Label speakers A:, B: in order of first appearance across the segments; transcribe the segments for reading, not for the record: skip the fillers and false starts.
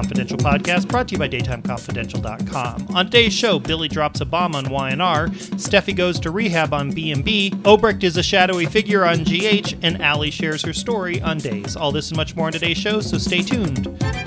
A: Confidential podcast brought to you by DaytimeConfidential.com. On today's show, Billy drops a bomb on YNR, Steffi goes to rehab on B&B, Obrecht is a shadowy figure on GH, and Allie shares her story on Days. All this and much more on today's show, so stay tuned.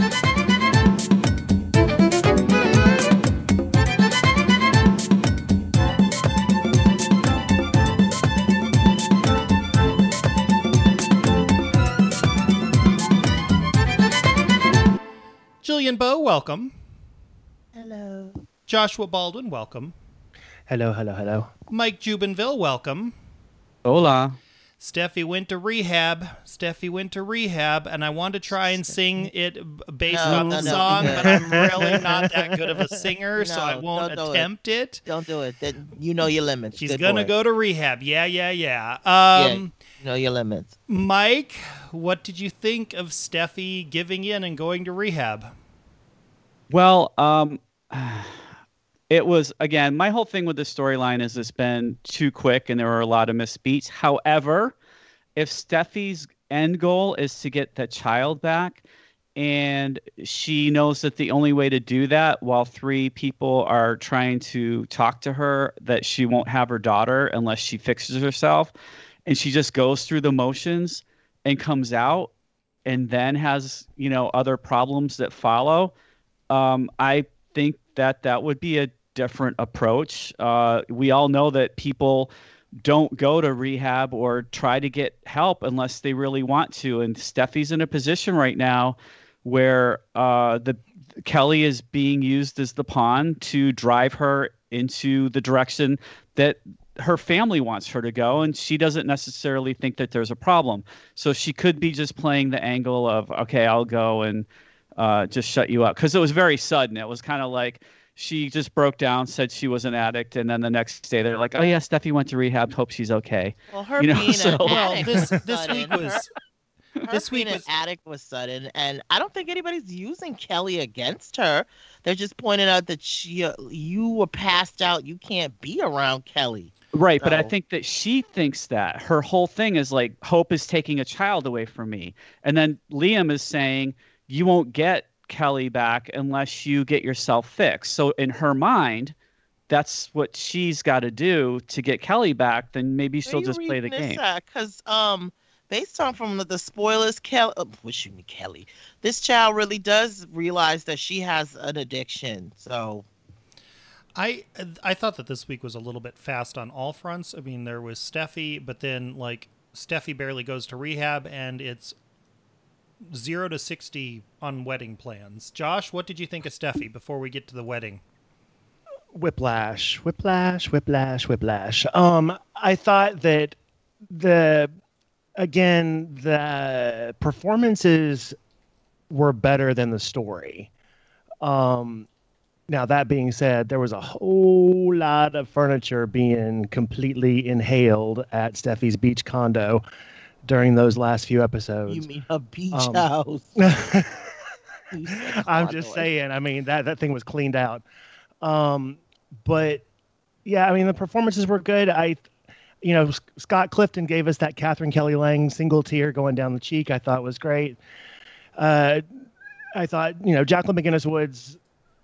A: Jillian Bowe, welcome.
B: Hello.
A: Joshua Baldwin, welcome.
C: Hello, hello, hello.
A: Mike Jubinville, welcome.
D: Hola.
A: Steffi went to rehab, and I want to try and sing it based on the song, but I'm really not that good of a singer, so I won't attempt it.
B: Don't do it. You know your limits.
A: She's going to go to rehab. Yeah.
B: You know your limits.
A: Mike, what did you think of Steffi giving in and going to rehab?
D: Well, it was, again, my whole thing with the storyline is it's been too quick and there were a lot of misbeats. However, if Steffi's end goal is to get the child back and she knows that the only way to do that while three people are trying to talk to her, that she won't have her daughter unless she fixes herself, and she just goes through the motions and comes out and then has, other problems that follow, I think that would be a different approach. We all know that people don't go to rehab or try to get help unless they really want to. And Steffi's in a position right now where the Kelly is being used as the pawn to drive her into the direction that her family wants her to go, and she doesn't necessarily think that there's a problem. So she could be just playing the angle of, okay, I'll go and just shut you up, because it was very sudden. It was kind of like she just broke down, said she was an addict, and then the next day they're like, oh yeah, Steffi went to rehab, hope she's okay.
B: Well, her being an addict
A: this week was
B: an addict was sudden, and I don't think anybody's using Kelly against her. They're just pointing out that you were passed out, you can't be around Kelly.
D: Right, but I think that she thinks that her whole thing is like, Hope is taking a child away from me, and then Liam is saying, you won't get Kelly back unless you get yourself fixed. So in her mind, that's what she's got to do to get Kelly back. Then maybe she'll just play the game.
B: Because based on from the spoilers, Kelly, this child really does realize that she has an addiction. So
A: I thought that this week was a little bit fast on all fronts. I mean, there was Steffi, but then like Steffi barely goes to rehab, and it's 0 to 60 on wedding plans. Josh, what did you think of Steffi before we get to the wedding?
C: Whiplash. I thought that the performances were better than the story. Now, that being said, there was a whole lot of furniture being completely inhaled at Steffi's beach condo during those last few episodes.
B: You mean a beach house?
C: I'm just saying. I mean, that thing was cleaned out. But yeah, I mean, the performances were good. Scott Clifton gave us that Catherine Kelly Lang single tear going down the cheek. I thought was great. I thought, Jacqueline McGinnis Woods,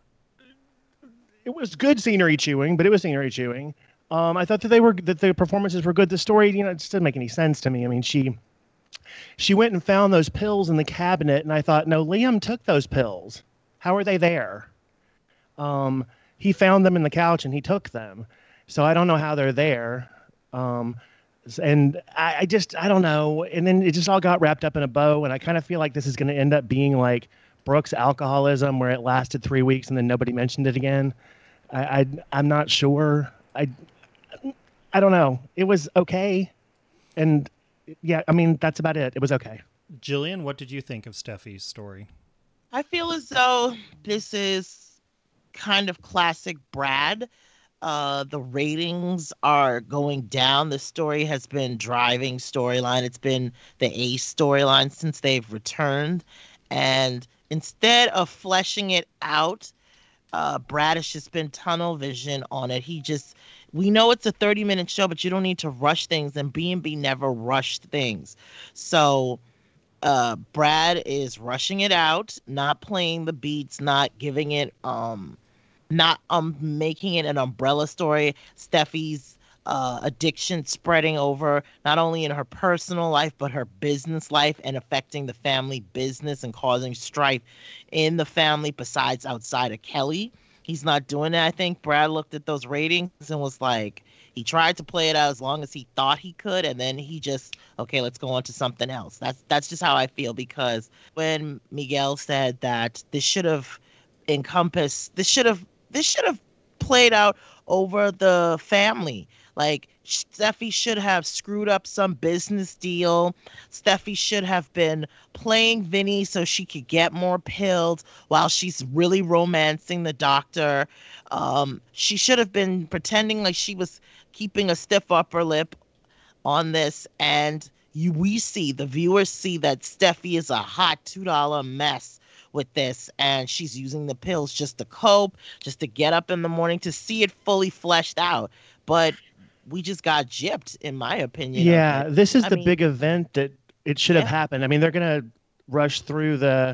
C: it was good scenery chewing, but it was scenery chewing. I thought that the performances were good. The story, it just didn't make any sense to me. I mean, she went and found those pills in the cabinet, and I thought, no, Liam took those pills. How are they there? He found them in the couch and he took them. So I don't know how they're there. And I don't know. And then it just all got wrapped up in a bow. And I kind of feel like this is going to end up being like Brooke's alcoholism, where it lasted 3 weeks and then nobody mentioned it again. I'm not sure. I don't know. It was okay. And yeah, I mean, that's about it. It was okay.
A: Jillian, what did you think of Steffi's story?
B: I feel as though this is kind of classic Brad. The ratings are going down. The story has been driving storyline. It's been the Ace storyline since they've returned. And instead of fleshing it out, Brad has just been tunnel vision on it. We know it's a 30-minute show, but you don't need to rush things, and B&B never rushed things. So Brad is rushing it out, not playing the beats, not giving it not making it an umbrella story. Steffi's addiction spreading over not only in her personal life but her business life and affecting the family business and causing strife in the family besides outside of Kelly. He's not doing that. I think Brad looked at those ratings and was like, he tried to play it out as long as he thought he could, and then he just, okay, let's go on to something else. That's just how I feel, because when Miguel said that this should have played out over the family. Like, Steffi should have screwed up some business deal. Steffi should have been playing Vinny so she could get more pills while she's really romancing the doctor. She should have been pretending like she was keeping a stiff upper lip on this. And the viewers see that Steffi is a hot $2 mess with this, and she's using the pills just to cope, just to get up in the morning, to see it fully fleshed out. But we just got gypped, in my opinion.
C: Yeah, this is the big event that it should have happened. I mean, they're going to rush through the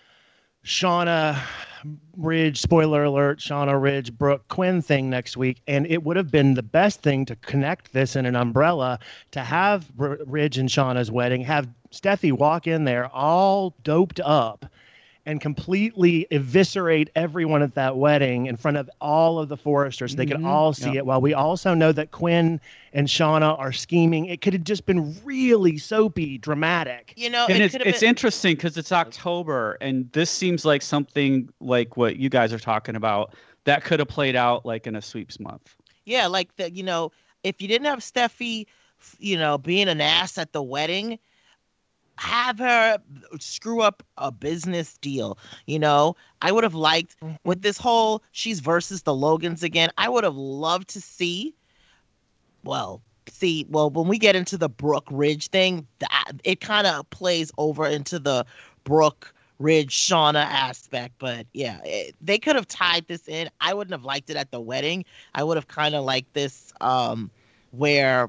C: Shauna Ridge, spoiler alert, Shauna Ridge, Brooke Quinn thing next week, and it would have been the best thing to connect this in an umbrella, to have Ridge and Shauna's wedding, have Steffi walk in there all doped up and completely eviscerate everyone at that wedding in front of all of the Forresters. So they could all see it, while we also know that Quinn and Shauna are scheming. It could have just been really soapy, dramatic.
B: You know,
D: and it's interesting because it's October, and this seems like something like what you guys are talking about that could have played out like in a sweeps month.
B: Yeah, like if you didn't have Steffi, being an ass at the wedding, have her screw up a business deal. I would have liked, with this whole she's versus the Logans again, I would have loved to see, when we get into the Brooke Ridge thing, it kind of plays over into the Brooke Ridge Shauna aspect. But yeah, they could have tied this in. I wouldn't have liked it at the wedding. I would have kind of liked this where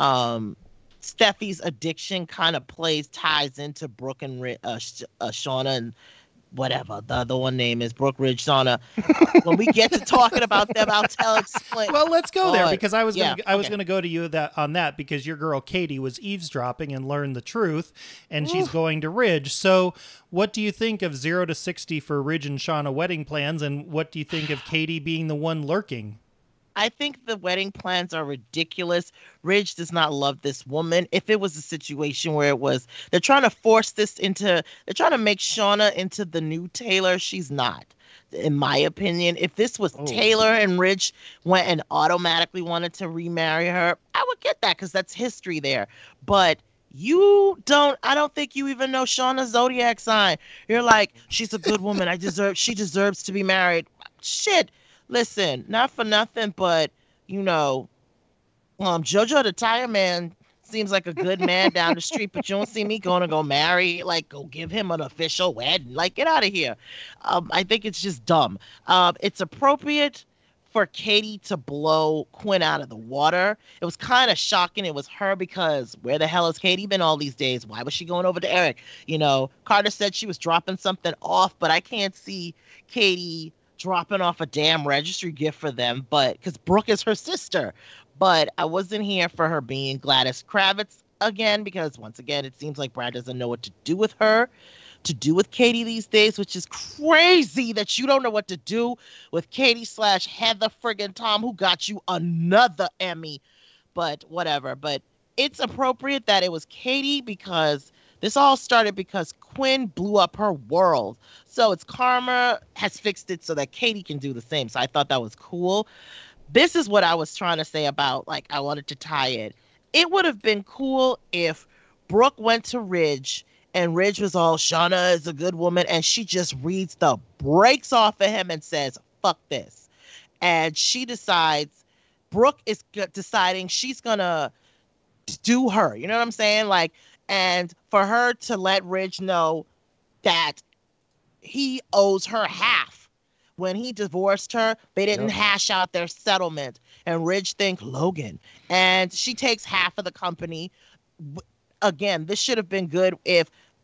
B: Steffi's addiction kind of ties into Brooke and Shauna and whatever the other one name is, Brooke Ridge Shauna. When we get to talking about them, I'll explain.
A: Well, let's go there, because I was going to go to you on that because your girl Katie was eavesdropping and learned the truth, and she's going to Ridge. So, what do you think of 0 to 60 for Ridge and Shauna wedding plans, and what do you think of Katie being the one lurking?
B: I think the wedding plans are ridiculous. Ridge does not love this woman. If it was a situation where they're trying to they're trying to make Shauna into the new Taylor, she's not, in my opinion. If this was Taylor and Ridge went and automatically wanted to remarry her, I would get that because that's history there. But I don't think you even know Shauna's zodiac sign. You're like, she's a good woman. She deserves to be married. Shit. Listen, not for nothing, but JoJo the Tire Man seems like a good man down the street, but you don't see me going to go marry, like go give him an official wedding. Like, get out of here. I think it's just dumb. It's appropriate for Katie to blow Quinn out of the water. It was kind of shocking it was her, because where the hell has Katie been all these days? Why was she going over to Eric? Carter said she was dropping something off, but I can't see Katie dropping off a damn registry gift for them, but because Brooke is her sister. But I wasn't here for her being Gladys Kravitz again, because once again, it seems like Brad doesn't know what to do with Katie these days, which is crazy that you don't know what to do with Katie / Heather friggin' Tom, who got you another Emmy. But whatever. But it's appropriate that it was Katie, because this all started because Quinn blew up her world. So it's karma has fixed it so that Katie can do the same. So I thought that was cool. This is what I was trying to say about, I wanted to tie it. It would have been cool if Brooke went to Ridge and Ridge was all, Shauna is a good woman, and she just reads the brakes off of him and says, fuck this. And she decides, Brooke is deciding she's going to do her. You know what I'm saying? And for her to let Ridge know that he owes her half. When he divorced her, they didn't hash out their settlement. And Ridge thinks Logan. And she takes half of the company. Again, this should have been good if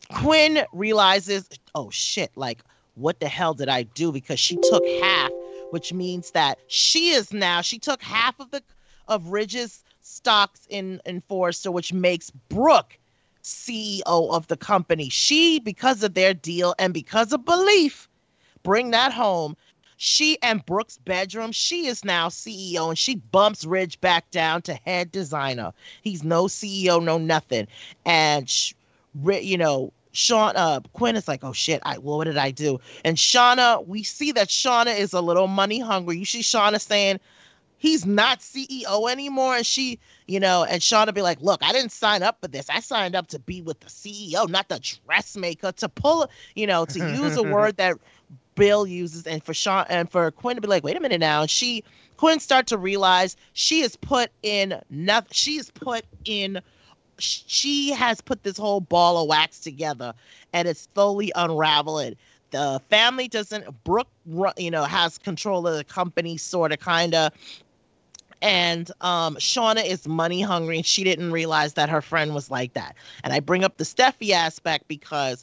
B: Quinn realizes, oh shit, like what the hell did I do? Because she took half, which means that she took half of Ridge's stocks in Forrester, which makes Brooke CEO of the company. She, because of their deal and because of belief, bring that home. She and Brooke's bedroom, she is now CEO, and she bumps Ridge back down to head designer. He's no CEO, no nothing. And, Quinn is like, oh shit, what did I do? And Shauna, we see that Shauna is a little money hungry. You see Shauna saying, he's not CEO anymore. And she, and Shauna be like, look, I didn't sign up for this. I signed up to be with the CEO, not the dressmaker, to pull, to use a word that Bill uses, and for Sean and for Quinn to be like, wait a minute now. And Quinn start to realize she has put this whole ball of wax together, and it's slowly unraveling. The family Brooke, has control of the company, sort of, kind of. And Shauna is money hungry, and she didn't realize that her friend was like that. And I bring up the Steffi aspect because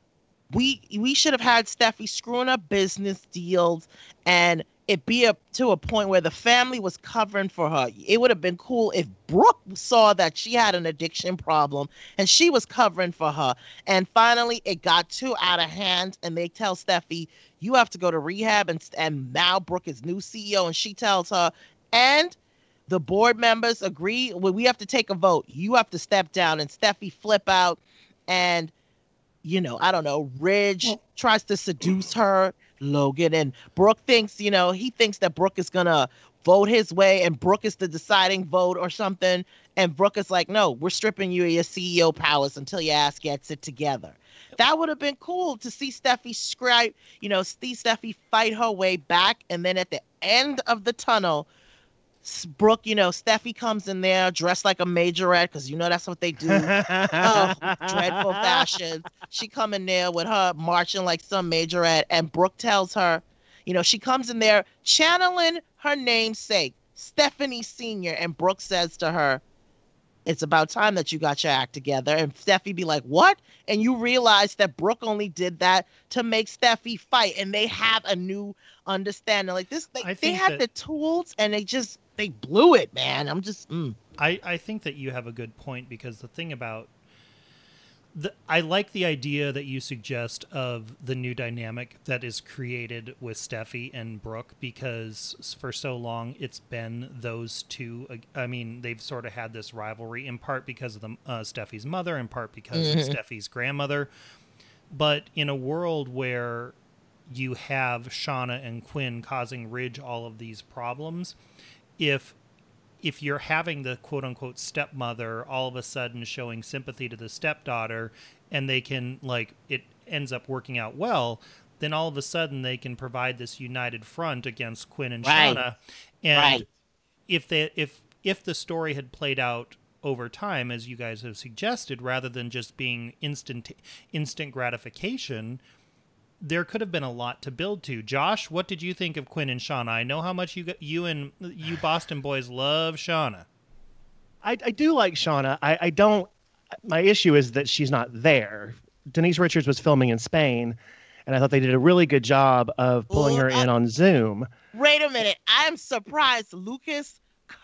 B: we should have had Steffi screwing up business deals, and it be up to a point where the family was covering for her. It would have been cool if Brooke saw that she had an addiction problem and she was covering for her. And finally, it got too out of hand, and they tell Steffi, you have to go to rehab, and now Brooke is new CEO, and she tells her, and the board members agree, well, we have to take a vote. You have to step down. And Steffi flip out, and I don't know, Ridge tries to seduce her, Logan, and Brooke thinks, he thinks that Brooke is going to vote his way, and Brooke is the deciding vote or something. And Brooke is like, no, we're stripping you of your CEO powers until your ass gets it together. That would have been cool to see Steffi fight her way back. And then at the end of the tunnel, Brooke, Steffi comes in there dressed like a majorette, because that's what they do. Oh, dreadful fashion. She come in there with her marching like some majorette, and Brooke tells her, she comes in there channeling her namesake, Stephanie Sr., and Brooke says to her, it's about time that you got your act together. And Steffi be like, what? And you realize that Brooke only did that to make Steffi fight, and they have a new understanding. Like this, they had the tools, and they blew it, man. I'm just.
A: I think that you have a good point, because the thing about I like the idea that you suggest of the new dynamic that is created with Steffi and Brooke, because for so long it's been those two. I mean, they've sort of had this rivalry, in part because of Steffi's mother, in part because of Steffi's grandmother. But in a world where you have Shauna and Quinn causing Ridge all of these problems, if you're having the quote-unquote stepmother all of a sudden showing sympathy to the stepdaughter, and they can, it ends up working out well, then all of a sudden they can provide this united front against Quinn and Shauna. And if the story had played out over time, as you guys have suggested, rather than just being instant gratification, there could have been a lot to build to. Josh, what did you think of Quinn and Shauna? I know how much you Boston boys love Shauna.
C: I do like Shauna. I don't. My issue is that she's not there. Denise Richards was filming in Spain, and I thought they did a really good job of pulling her in on Zoom.
B: Wait a minute. I'm surprised Lucas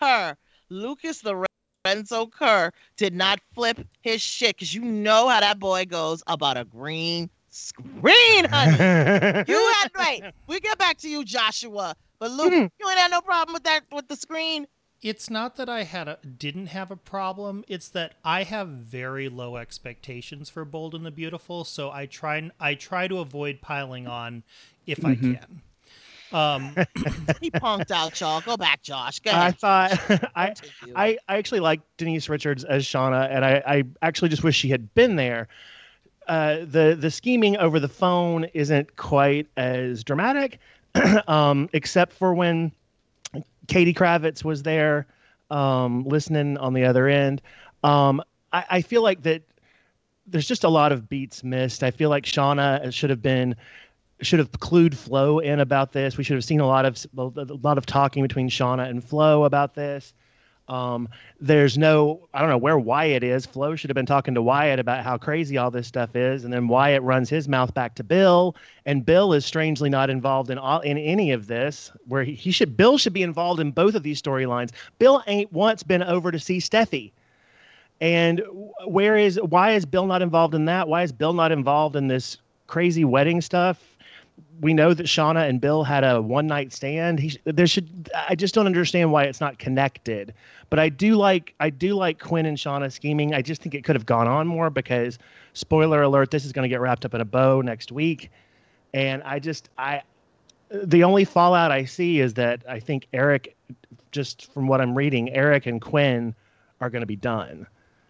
B: Lorenzo Kerr did not flip his shit, because you know how that boy goes about a green screen, honey. You had right. We get back to you, Joshua. But Luke, you ain't had no problem with that, with the screen.
A: It's not that I didn't have a problem. It's that I have very low expectations for Bold and the Beautiful, so I try to avoid piling on if I can.
B: He punked out, y'all. Go back, Josh. Go ahead.
C: I actually like Denise Richards as Shauna, and I actually just wish she had been there. The scheming over the phone isn't quite as dramatic, except for when Katie Kravitz was there listening on the other end. I feel like that there's just a lot of beats missed. I feel like Shauna should have clued Flo in about this. We should have seen a lot of talking between Shauna and Flo about this. There's no, I don't know where Wyatt is. Flo should have been talking to Wyatt about how crazy all this stuff is, and then Wyatt runs his mouth back to Bill, and Bill is strangely not involved in any of this. Where Bill should be involved in both of these storylines. Bill ain't once been over to see Steffi, and why is Bill not involved in that? Why is Bill not involved in this crazy wedding stuff? We know that Shauna and Bill had a one-night stand. I just don't understand why it's not connected. But I do like Quinn and Shauna scheming. I just think it could have gone on more because, spoiler alert, this is going to get wrapped up in a bow next week. And the only fallout I see is that I think Eric, just from what I'm reading, Eric and Quinn are going to be done.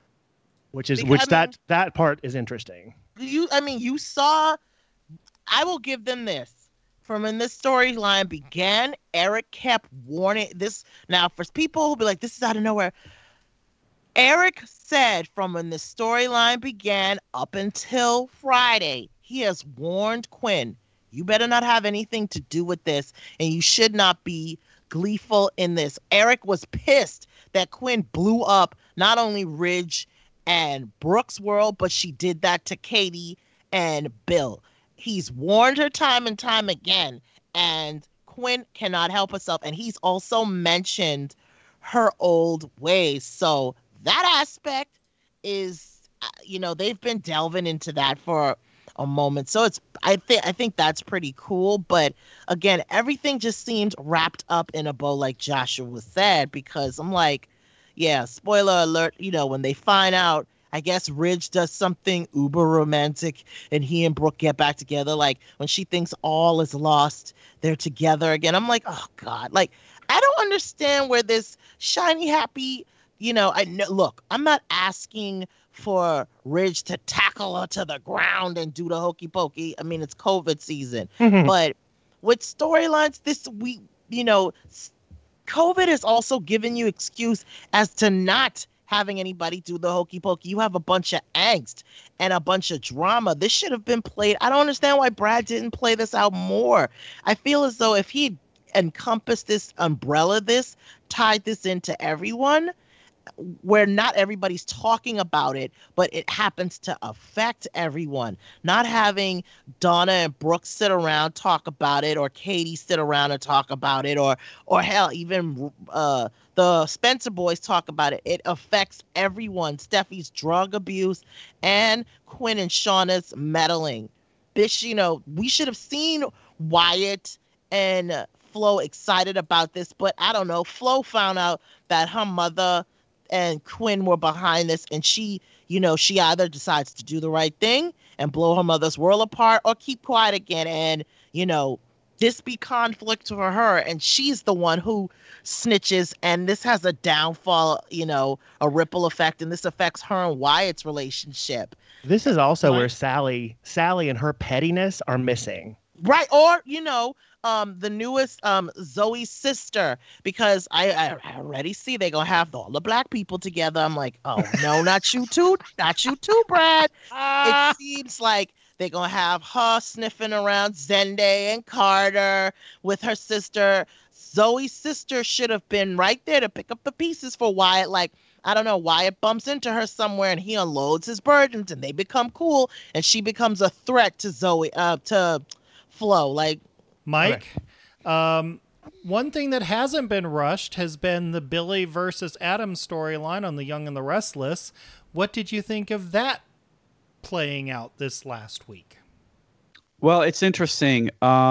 C: That part is interesting.
B: You saw. I will give them this. From when this storyline began, Eric kept warning this. Now, for people who'll be like, this is out of nowhere. Eric said from when the storyline began up until Friday, he has warned Quinn, you better not have anything to do with this, and you should not be gleeful in this. Eric was pissed that Quinn blew up not only Ridge and Brooke's world, but she did that to Katie and Bill. He's warned her time and time again, and Quinn cannot help herself. And he's also mentioned her old ways. So that aspect is, they've been delving into that for a moment. So I think that's pretty cool. But again, everything just seemed wrapped up in a bow, like Joshua said, because I'm like, yeah, spoiler alert, when they find out, I guess Ridge does something uber romantic and he and Brooke get back together. Like when she thinks all is lost, they're together again. I'm like, oh God, like I don't understand where this shiny, happy, look, I'm not asking for Ridge to tackle her to the ground and do the hokey pokey. I mean, it's COVID season, but with storylines this week, COVID has also given you excuse as to not having anybody do the hokey pokey. You have a bunch of angst and a bunch of drama. This should have been played. I don't understand why Brad didn't play this out more. I feel as though if he encompassed this, tied this into everyone, where not everybody's talking about it, but it happens to affect everyone. Not having Donna and Brooke sit around talk about it, or Katie sit around and talk about it, or hell, even the Spencer boys talk about it. It affects everyone. Steffi's drug abuse and Quinn and Shauna's meddling. This, we should have seen Wyatt and Flo excited about this, but I don't know. Flo found out that her mother and Quinn were behind this, and she either decides to do the right thing and blow her mother's world apart, or keep quiet again, and this be conflict for her, and she's the one who snitches, and this has a downfall, a ripple effect, and this affects her and Wyatt's relationship.
C: This is also where Sally and her pettiness are missing.
B: Right, or the newest Zoe's sister, because I already see they're gonna have all the black people together. I'm like, oh no, not you too, Brad. It seems like they're gonna have her sniffing around Zende and Carter with her sister. Zoe's sister should have been right there to pick up the pieces for Wyatt. Like, I don't know, Wyatt bumps into her somewhere and he unloads his burdens and they become cool, and she becomes a threat to to Flo. Like,
A: Mike, one thing that hasn't been rushed has been the Billy versus Adam storyline on The Young and the Restless. What did you think of that playing out this last week?
D: Well, it's interesting.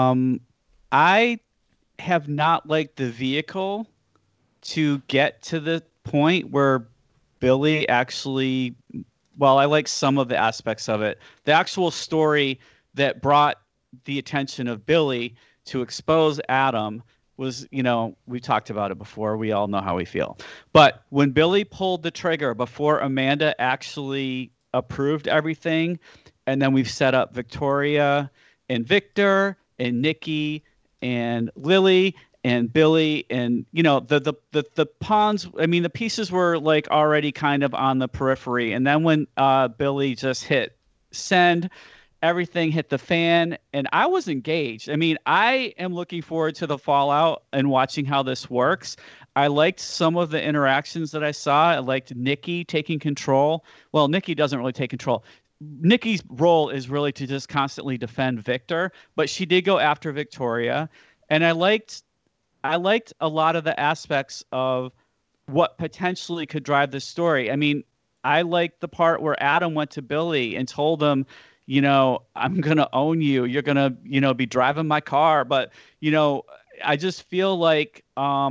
D: I have not liked the vehicle to get to the point where Billy actually, well, I like some of the aspects of it. The actual story that brought the attention of Billy to expose Adam was, we talked about it before. We all know how we feel. But when Billy pulled the trigger before Amanda actually approved everything, and then we've set up Victoria and Victor and Nikki and Lily and Billy, and the pawns, I mean, the pieces were like already kind of on the periphery. And then when Billy just hit send, everything hit the fan, and I was engaged. I mean, I am looking forward to the fallout and watching how this works. I liked some of the interactions that I saw. I liked Nikki taking control. Well, Nikki doesn't really take control. Nikki's role is really to just constantly defend Victor, but she did go after Victoria, and I liked a lot of the aspects of what potentially could drive this story. I mean, I liked the part where Adam went to Billy and told him, I'm going to own you. You're going to, be driving my car. But, I just feel like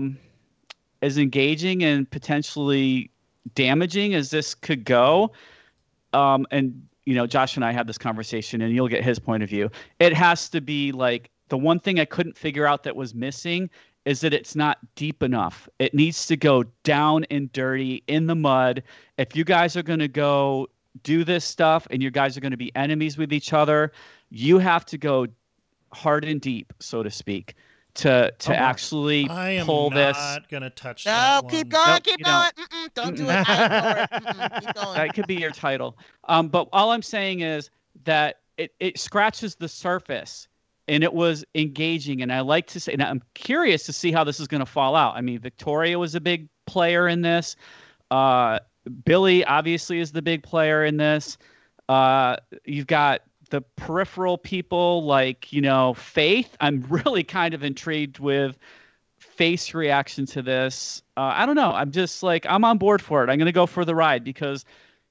D: as engaging and potentially damaging as this could go, and, Josh and I had this conversation and you'll get his point of view. It has to be like the one thing I couldn't figure out that was missing is that it's not deep enough. It needs to go down and dirty in the mud. If you guys are going to go do this stuff and you guys are going to be enemies with each other, you have to go hard and deep, so to speak, to actually pull this.
A: I am not going to touch
B: no,
A: that one.
B: keep going,
D: Nope,
B: keep going. Don't do it. I ignore it. Keep going.
D: That could be your title. But all I'm saying is that it scratches the surface. And it was engaging, and I like to say, and I'm curious to see how this is going to fall out. I mean, Victoria was a big player in this. Billy obviously is the big player in this. You've got the peripheral people like, Faith. I'm really kind of intrigued with Faith's reaction to this. I don't know. I'm just like, I'm on board for it. I'm going to go for the ride because,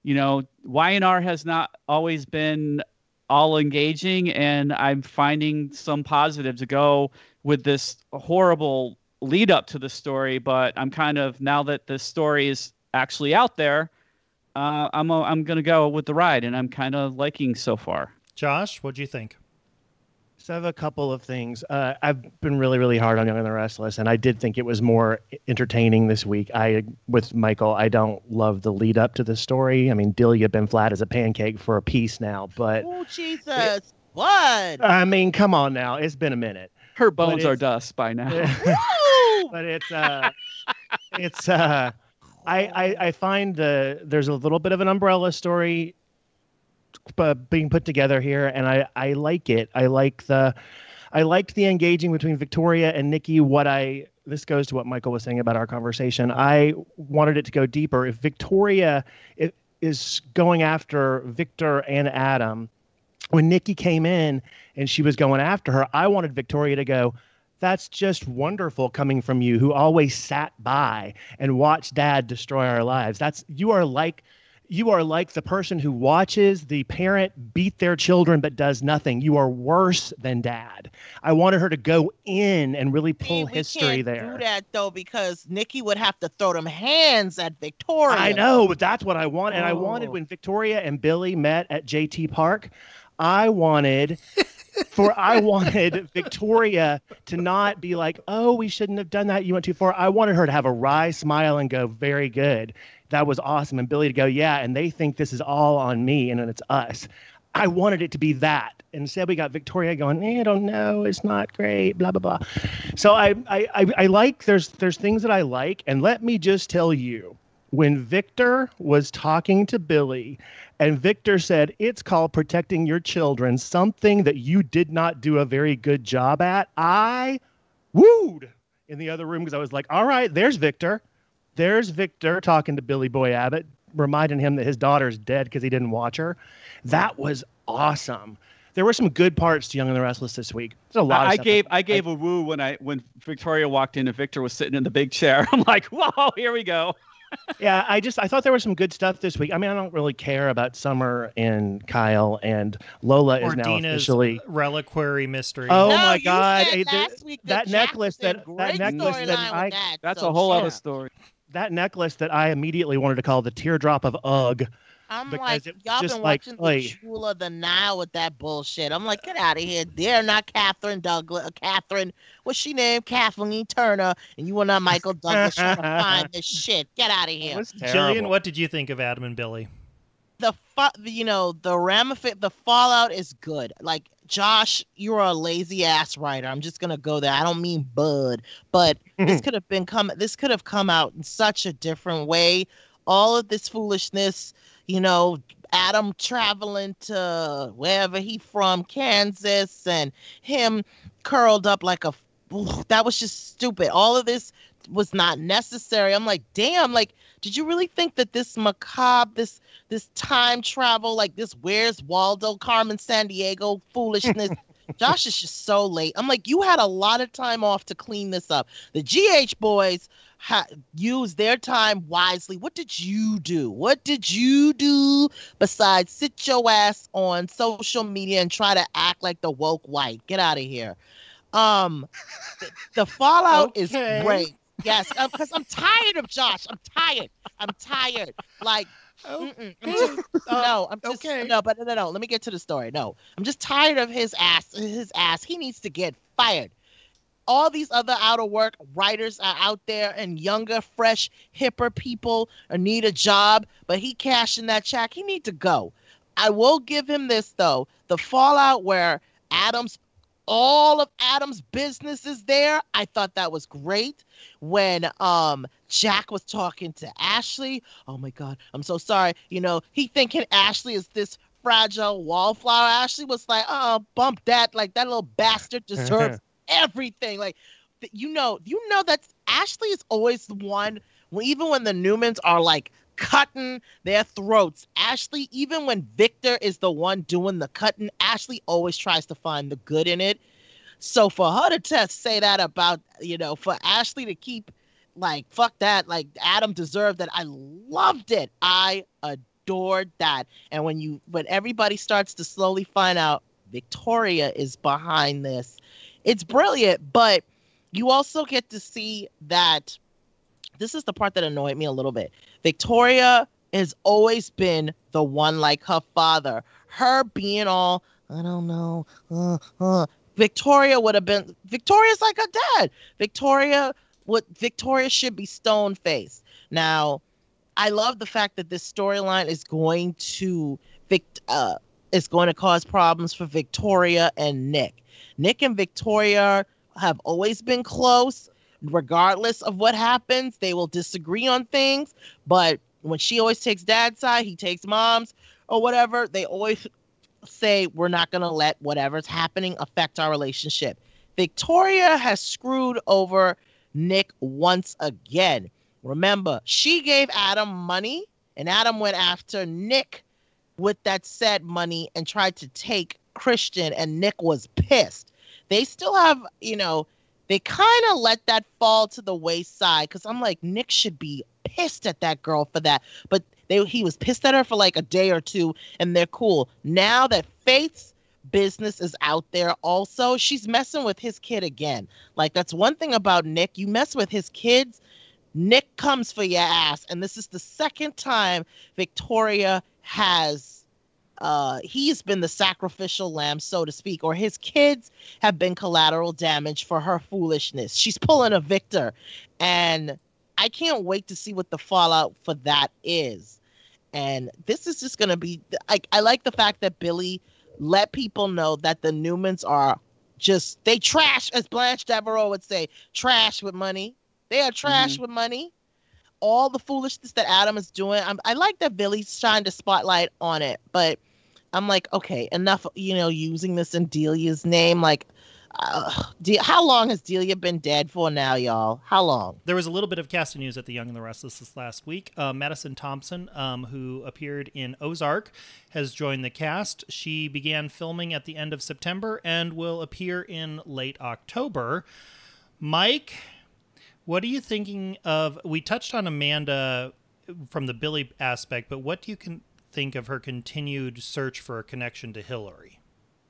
D: Y&R has not always been all engaging, and I'm finding some positive to go with this horrible lead up to the story. But I'm kind of, now that the story is actually out there, I'm going to go with the ride, and I'm kind of liking so far.
A: Josh, what'd you think?
C: So I have a couple of things. I've been really, really hard on Young and the Restless, and I did think it was more entertaining this week. With Michael, I don't love the lead up to the story. I mean, Delia been flat as a pancake for a piece now, but
B: Oh, Jesus. What?
C: I mean, come on now. It's been a minute.
D: Her bones are dust by now.
C: But I find there's a little bit of an umbrella story being put together here, and I like it. I liked the engaging between Victoria and Nikki. This goes to what Michael was saying about our conversation. I wanted it to go deeper. If Victoria is going after Victor and Adam, when Nikki came in and she was going after her, I wanted Victoria to go, "That's just wonderful coming from you, who always sat by and watched Dad destroy our lives. You are like the person who watches the parent beat their children but does nothing. You are worse than Dad." I wanted her to go in and really pull history there.
B: We can't do that, though, because Nikki would have to throw them hands at Victoria.
C: I know, but that's what I want. And I wanted, when Victoria and Billy met at JT Park, I wanted Victoria to not be like, "Oh, we shouldn't have done that. You went too far." I wanted her to have a wry smile and go, "Very good. That was awesome." And Billy to go, "Yeah, and they think this is all on me and it's us." I wanted it to be that. Instead, we got Victoria going, "I don't know, it's not great, blah, blah, blah." So I like, there's things that I like. And let me just tell you, when Victor was talking to Billy and Victor said, "It's called protecting your children, something that you did not do a very good job at," I wooed in the other room because I was like, all right, there's Victor. There's Victor talking to Billy Boy Abbott, reminding him that his daughter's dead because he didn't watch her. That was awesome. There were some good parts to Young and the Restless this week. There's a lot of stuff.
D: I gave a woo when Victoria walked in and Victor was sitting in the big chair. I'm like, whoa, here we go.
C: Yeah, I thought there was some good stuff this week. I mean, I don't really care about Summer and Kyle, and Lola is now
A: Dina's
C: officially
A: reliquary mystery.
C: Oh
B: No,
C: my
B: you
C: God!
B: said last week
C: that
B: Jack
C: necklace
B: did
C: that
B: great
C: necklace that
B: storyline with that,
D: That's
B: so
D: a whole
B: shut
D: other
B: up.
D: story.
C: that necklace that I immediately wanted to call the teardrop of Ugg.
B: I'm
C: because
B: like,
C: it was
B: y'all
C: just
B: been
C: like,
B: watching
C: oy.
B: the Jewel of the Nile with that bullshit. I'm like, get out of here. They're not Catherine Douglas. Catherine, what's she named? Kathleen Turner. And you are not Michael Douglas trying to find this shit. Get out of
C: It
B: here.
C: was terrible.
A: Jillian, what did you think of Adam and Billy?
B: The fallout is good. Like, Josh, you're a lazy ass writer. I'm just gonna go there. I don't mean Bud, but this could have come out in such a different way. all of this foolishness, you know, Adam traveling to wherever he from, Kansas, and him curled up like a, that was just stupid. All of this was not necessary. I'm like, damn, like, did you really think that this macabre, this time travel, like this Where's Waldo, Carmen Sandiego foolishness? Josh is just so late. I'm like, you had a lot of time off to clean this up. The GH boys used their time wisely. What did you do? What did you do besides sit your ass on social media and try to act like the woke white? Get out of here. The fallout is great. Yes, because I'm tired of Josh. I'm tired. Like, I'm just,
A: okay.
B: No. Let me get to the story. No, I'm just tired of his ass. He needs to get fired. All these other out of work writers are out there, and younger, fresh, hipper people need a job, but he cashing that check. He need to go. I will give him this though: the fallout where all of Adam's business is there. I thought that was great. When Jack was talking to Ashley, oh my God, I'm so sorry. You know, he thinking Ashley is this fragile wallflower. Ashley was like, oh, bump that. Like, that little bastard deserves everything. Like, you know that Ashley is always the one, even when the Newmans are like cutting their throats. Ashley, even when Victor is the one doing the cutting, Ashley always tries to find the good in it. So for her to say that about, you know, for Ashley to keep like, fuck that, like Adam deserved that. I loved it. I adored that. And when everybody starts to slowly find out Victoria is behind this, it's brilliant. But you also get to see that this is the part that annoyed me a little bit. Victoria has always been the one like her father. Her being all, I don't know, Victoria would have been, Victoria's like her dad. Victoria should be stone faced. Now, I love the fact that this storyline is going to cause problems for Victoria and Nick. Nick and Victoria have always been close. Regardless of what happens, they will disagree on things. But when she always takes dad's side, he takes mom's or whatever, they always say, we're not going to let whatever's happening affect our relationship. Victoria has screwed over Nick once again. Remember, she gave Adam money, and Adam went after Nick with that said money and tried to take Christian, and Nick was pissed. They still have, you know, they kind of let that fall to the wayside, because I'm like, Nick should be pissed at that girl for that. But he was pissed at her for like a day or two, and they're cool. Now that Faith's business is out there also, she's messing with his kid again. Like, that's one thing about Nick. You mess with his kids, Nick comes for your ass. And this is the second time Victoria has... he's been the sacrificial lamb, so to speak, or his kids have been collateral damage for her foolishness. She's pulling a Victor, and I can't wait to see what the fallout for that is. And this is just going to be, I like the fact that Billy let people know that the Newmans are just, they trash, as Blanche Devereaux would say, trash with money. They are trash with money. All the foolishness that Adam is doing, I like that Billy's shined a spotlight on it, but I'm like, okay, enough, you know, using this in Delia's name. Like, how long has Delia been dead for now, y'all? How long?
A: There was a little bit of casting news at The Young and the Restless this last week. Madison Thompson, who appeared in Ozark, has joined the cast. She began filming at the end of September and will appear in late October. Mike, what are you thinking of? We touched on Amanda from the Billy aspect, but what do you think of her continued search for a connection to Hillary?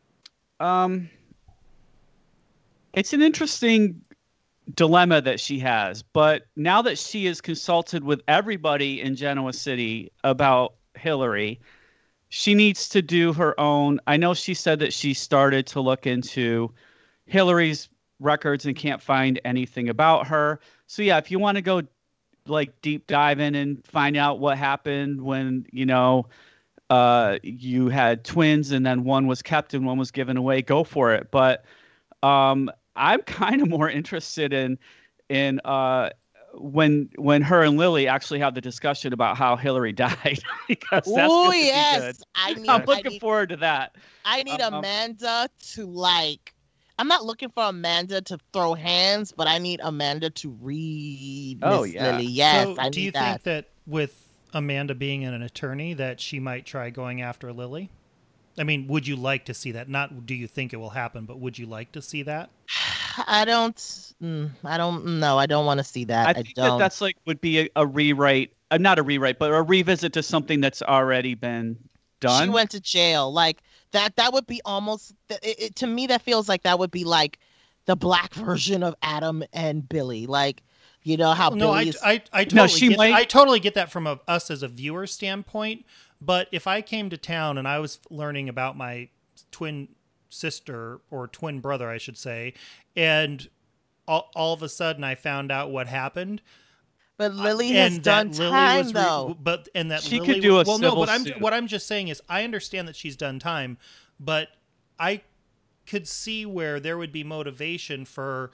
D: It's an interesting dilemma that she has, but now that she has consulted with everybody in Genoa City about Hillary, she needs to do her own. I know she said that she started to look into Hillary's records and can't find anything about her. So yeah, if you want to go like deep dive in and find out what happened when, you know, you had twins and then one was kept and one was given away, go for it. But I'm kind of more interested in when her and Lily actually have the discussion about how Hillary died, because that's
B: Oh
D: going to be
B: yes,
D: good.
B: I
D: I'm looking forward to that.
B: I need Amanda to like. I'm not looking for Amanda to throw hands, but I need Amanda to read
D: Oh,
B: Miss
D: yeah.
B: Lily. Yes,
A: So,
B: I
A: do you
B: need that.
A: think that with Amanda being an attorney, that she might try going after Lily? I mean, would you like to see that? Not do you think it will happen, but would you like to see that?
B: I don't. I don't know. I don't want to see that.
D: I
B: I
D: think
B: don't.
D: that's like would be a rewrite, not a rewrite, but a revisit to something that's already been done.
B: She went to jail. Like that. That would be almost. To me, that feels like that would be like the black version of Adam and Billy. Like, you know how
A: No,
B: Billy is.
A: I totally
D: No, she
A: get
D: might-
A: I totally get that from us as a viewer standpoint. But if I came to town and I was learning about my twin sister or twin brother, I should say, and all of a sudden I found out what happened.
B: But Lily has
A: And
B: done
A: that Lily
B: time
A: was
B: though.
A: but and that
D: She
A: Lily,
D: could do a
A: well, no.
D: civil
A: What
D: suit.
A: I'm just saying is, I understand that she's done time, but I could see where there would be motivation for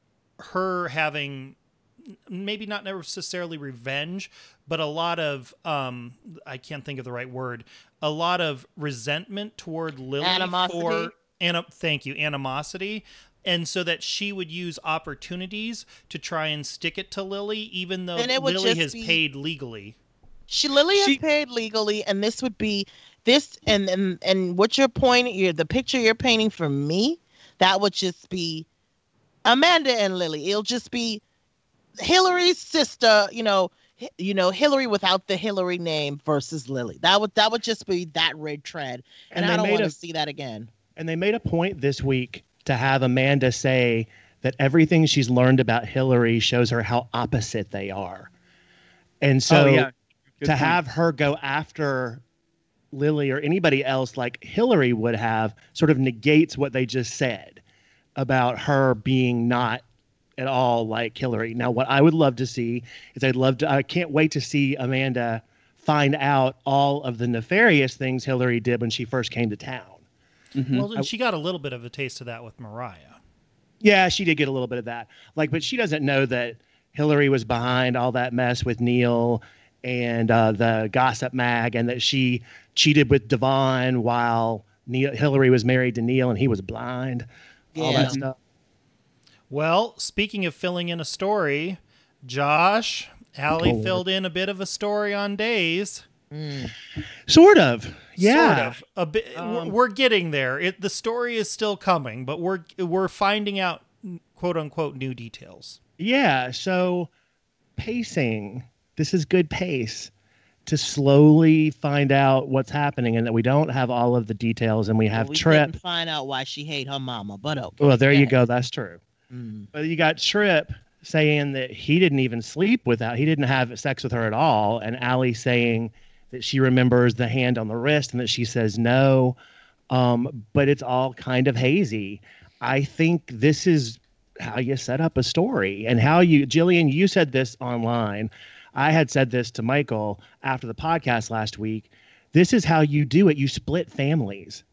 A: her having maybe not necessarily revenge, but a lot of I can't think of the right word, a lot of resentment toward Lily
B: Animosity?
A: thank you, animosity. And so that she would use opportunities to try and stick it to Lily, even though
B: Then it would
A: Lily
B: just
A: has
B: be-
A: paid legally.
B: Lily has
D: She-
B: paid legally, and this would be this and what you're pointing, the picture you're painting for me, that would just be Amanda and Lily. It'll just be Hillary's sister, Hillary without the Hillary name versus Lily. That would just be that red tread, and
C: And
B: I
C: they
B: don't
C: made
B: want to
C: a-
B: see that again.
C: And they made a point this week to have Amanda say that everything she's learned about Hillary shows her how opposite they are. And so
D: Good
C: to
D: point.
C: have her go after Lily or anybody else like Hillary would have sort of negates what they just said about her being not at all like Hillary. Now, what I would love to see is I can't wait to see Amanda find out all of the nefarious things Hillary did when she first came to town.
A: Well, and she got a little bit of a taste of that with Mariah.
C: Yeah, she did get a little bit of that. But she doesn't know that Hillary was behind all that mess with Neil and the gossip mag, and that she cheated with Devon while Hillary was married to Neil and he was blind. All
B: Yeah.
C: that stuff.
A: Well, speaking of filling in a story, Josh, Allie
C: Lord.
A: filled in a bit of a story on Days.
C: Sort of. Yeah.
A: Sort of. A bit. We're getting there. The story is still coming, but we're finding out quote unquote new details.
C: Yeah. So pacing. This is good pace to slowly find out what's happening and that we don't have all of the details and we have
B: we
C: Trip.
B: didn't find out why she hate her mama, but okay.
C: Well, there you
B: Yeah.
C: go. That's true. But you got Trip saying that he didn't even sleep without, he didn't have sex with her at all. And Allie saying that she remembers the hand on the wrist and that she says no. But it's all kind of hazy. I think this is how you set up a story and how Jillian, you said this online. I had said this to Michael after the podcast last week. This is how you do it. You split families.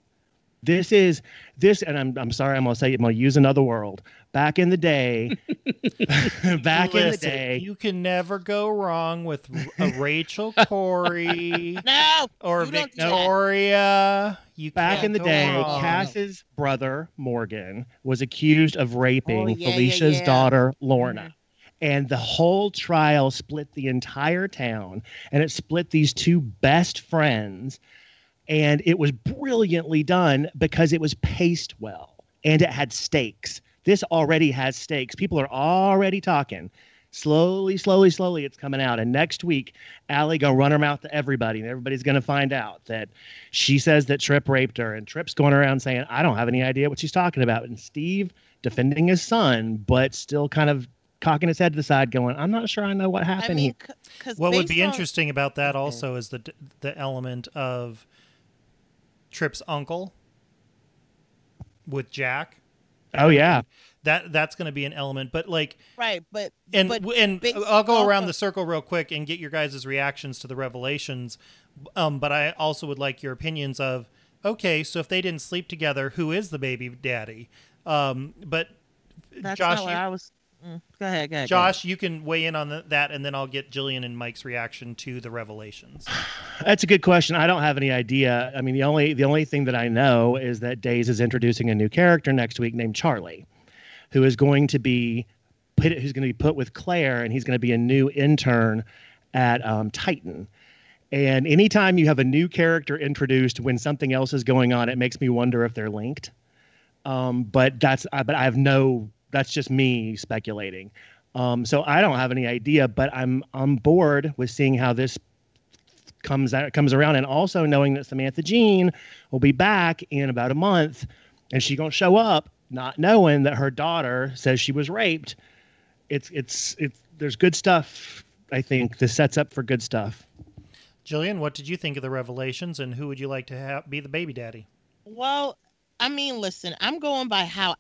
C: And I'm sorry, I'm gonna use another world. Back in the day,
A: Listen, you can never go wrong with a Rachel Corey
B: No,
A: or
B: you don't do that.
A: Victoria. You
C: back
A: can't
C: in the
A: go
C: day,
A: wrong.
C: Cass's brother Morgan was accused of raping
B: Oh, yeah,
C: Felicia's
B: yeah.
C: daughter Lorna. And the whole trial split the entire town, and it split these two best friends. And it was brilliantly done because it was paced well and it had stakes. This already has stakes. People are already talking. Slowly, it's coming out. And next week, Allie gonna run her mouth to everybody, and everybody's gonna find out that she says that Trip raped her, and Trip's going around saying, I don't have any idea what she's talking about. And Steve defending his son, but still kind of cocking his head to the side, going, I'm not sure I know what happened here.
A: What would be interesting about that also is the element of Trip's uncle with Jack.
C: Oh yeah.
A: That's going to be an element, but like
B: Right, but
A: and
B: based
A: I'll go
B: off
A: around
B: of-
A: the circle real quick and get your guys' reactions to the revelations. But I also would like your opinions of, okay, so if they didn't sleep together, who is the baby daddy? But
B: that's
A: Josh,
B: not what I was. Go ahead,
A: Josh, you can weigh in on that, and then I'll get Jillian and Mike's reaction to the revelations.
C: That's a good question. I don't have any idea. I mean, the only thing that I know is that Days is introducing a new character next week named Charlie, who is going to be put with Claire, and he's going to be a new intern at Titan. And anytime you have a new character introduced when something else is going on, it makes me wonder if they're linked. But I have no. That's just me speculating. So I don't have any idea, but I'm on board with seeing how this comes around, and also knowing that Samantha Jean will be back in about a month, and she's gonna show up, not knowing that her daughter says she was raped. It's there's good stuff. I think this sets up for good stuff.
A: Jillian, what did you think of the revelations, and who would you like to be the baby daddy?
B: Well, I mean, listen, I'm going by how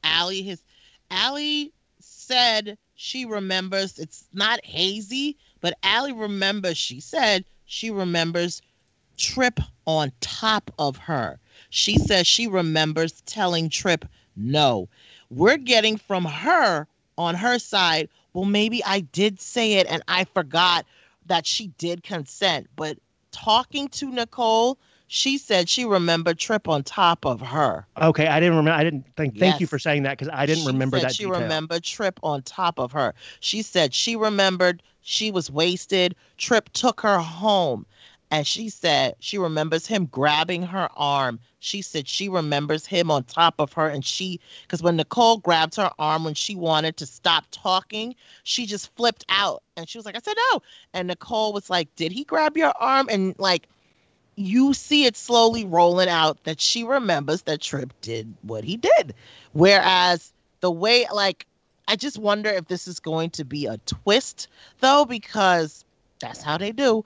B: Allie said she remembers. It's not hazy, but Allie remembers. She said she remembers Trip on top of her. She says she remembers telling Trip no. We're getting from her on her side, well, maybe I did say it and I forgot that she did consent. But talking to Nicole, she said she remembered Trip on top of her.
C: Okay, I didn't remember. I didn't think. Thank you for saying that, because I didn't remember that.
B: She
C: detail.
B: remembered Trip on top of her. She said she remembered she was wasted. Trip took her home, and she said she remembers him grabbing her arm. She said she remembers him on top of her, and because when Nicole grabbed her arm when she wanted to stop talking, she just flipped out, and she was like, "I said no," and Nicole was like, "Did he grab your arm?" And like, you see it slowly rolling out that she remembers that Trip did what he did. Whereas the way, like, I just wonder if this is going to be a twist, though, because that's how they do.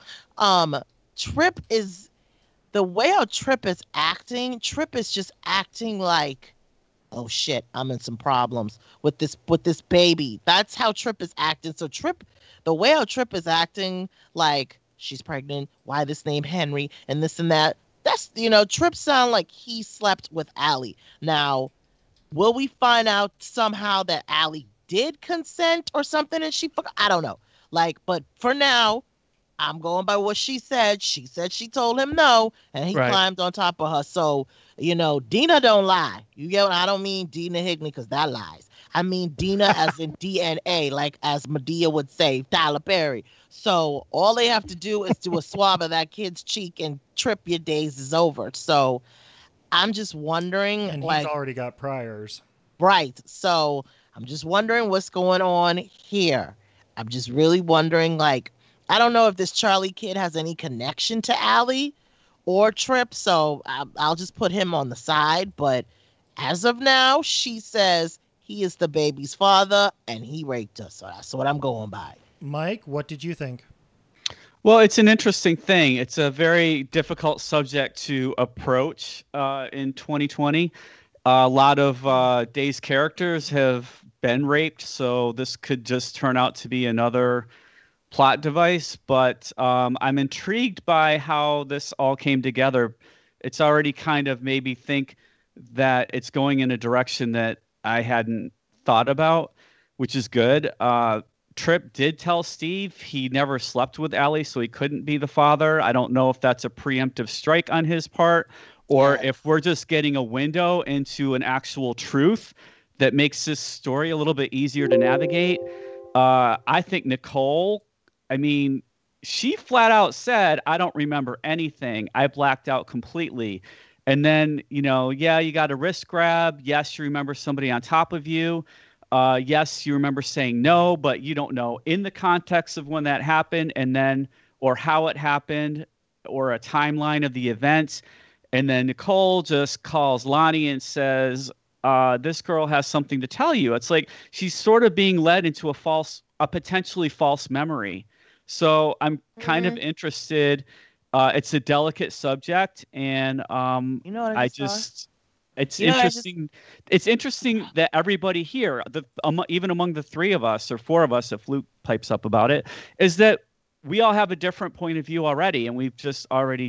B: Trip is, the way how Trip is just acting like, oh shit, I'm in some problems with this baby. That's how Trip is acting. So the way how Trip is acting, like, she's pregnant, why this name Henry, and this and that. That's, Trip sound like he slept with Allie. Now, will we find out somehow that Allie did consent or something and she forgot? I don't know. Like, but for now, I'm going by what she said. She said she told him no, and he climbed on top of her. So, Dina don't lie. You get what I don't mean Dina Higney, because that lies. I mean Dina as in DNA, like as Medea would say, Tyler Perry. So all they have to do is do a swab of that kid's cheek, and Trip, your days is over. So I'm just wondering.
A: And he's already got priors.
B: Right. So I'm just wondering what's going on here. I'm just really wondering, like, I don't know if this Charlie kid has any connection to Allie or Trip. So I'll just put him on the side. But as of now, she says he is the baby's father and he raped us. So that's what I'm going by.
A: Mike, what did you think?
D: Well, it's an interesting thing. It's a very difficult subject to approach in 2020. A lot of Days characters have been raped, so this could just turn out to be another plot device. But I'm intrigued by how this all came together. It's already kind of made me think that it's going in a direction that I hadn't thought about, which is good. Trip did tell Steve he never slept with Allie, so he couldn't be the father. I don't know if that's a preemptive strike on his part, or if we're just getting a window into an actual truth that makes this story a little bit easier to navigate. I think Nicole, she flat out said, I don't remember anything. I blacked out completely. And then, you got a wrist grab. Yes, you remember somebody on top of you. Yes, you remember saying no, but you don't know in the context of when that happened, and then, or how it happened, or a timeline of the events. And then Nicole just calls Lonnie and says, this girl has something to tell you. It's like she's sort of being led into a potentially false memory. So I'm kind of interested. It's a delicate subject, and it's interesting. It's interesting that everybody here, even among the three of us or four of us, if Luke pipes up about it, is that we all have a different point of view already, and we've already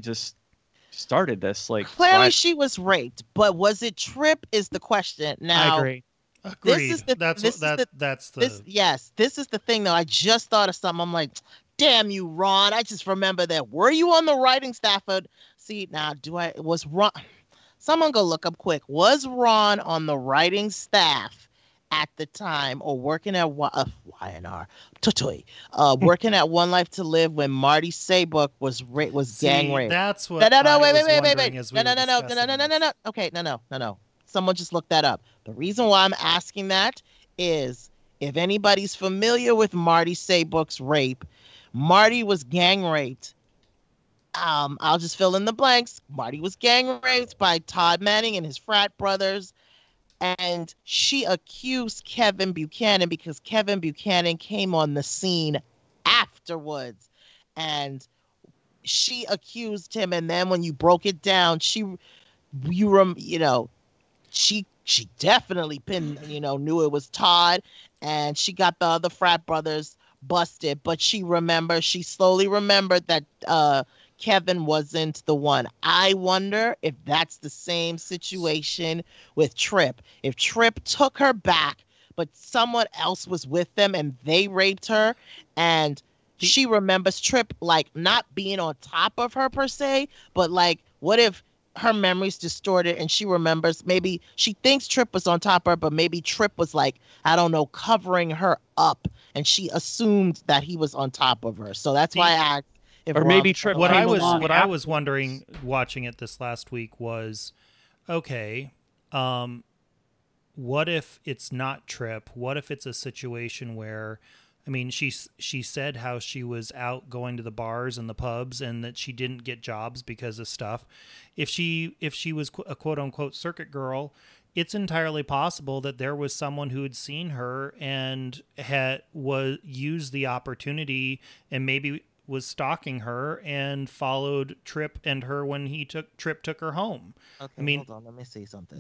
D: started this. Like,
B: clearly she was raped, but was it Trip is the question. Now,
C: I agree.
A: Agreed.
B: This is the
A: That's
B: this
A: what
B: is
A: that's the
B: this is the thing though. I just thought of something. I'm like, damn you, Ron. I just remember that. Were you on the writing staff of see now was Ron someone go look up quick. Was Ron on the writing staff at the time or working at YNR Tutui, working at One Life to Live when Marty Saybrook was gang raped?
A: That's what
B: No,
A: I
B: wait,
A: was
B: wait.
A: wondering as we were discussing this.
B: Okay, no. Someone just looked that up. The reason why I'm asking that is if anybody's familiar with Marty Saybrook's rape, Marty was gang raped. I'll just fill in the blanks. Marty was gang raped by Todd Manning and his frat brothers. And she accused Kevin Buchanan because Kevin Buchanan came on the scene afterwards. And she accused him. And then when you broke it down, she definitely knew it was Todd. And she got the other frat brothers busted. But she slowly remembered that Kevin wasn't the one. I wonder if that's the same situation with Tripp. If Tripp took her back, but someone else was with them and they raped her, and she remembers Tripp like not being on top of her per se, but like what if her memory's distorted and she remembers maybe she thinks Tripp was on top of her, but maybe Tripp was like, I don't know, covering her up, and she assumed that he was on top of her. So that's why I asked.
D: Or maybe Tripp.
A: What I was wondering watching it this last week was, okay, what if it's not Tripp? What if it's a situation where, I mean, she said how she was out going to the bars and the pubs and that she didn't get jobs because of stuff. If she was a quote unquote circuit girl, it's entirely possible that there was someone who had seen her and used the opportunity and maybe was stalking her and followed Tripp and her when Tripp took her home.
B: Okay, hold on, let me see something.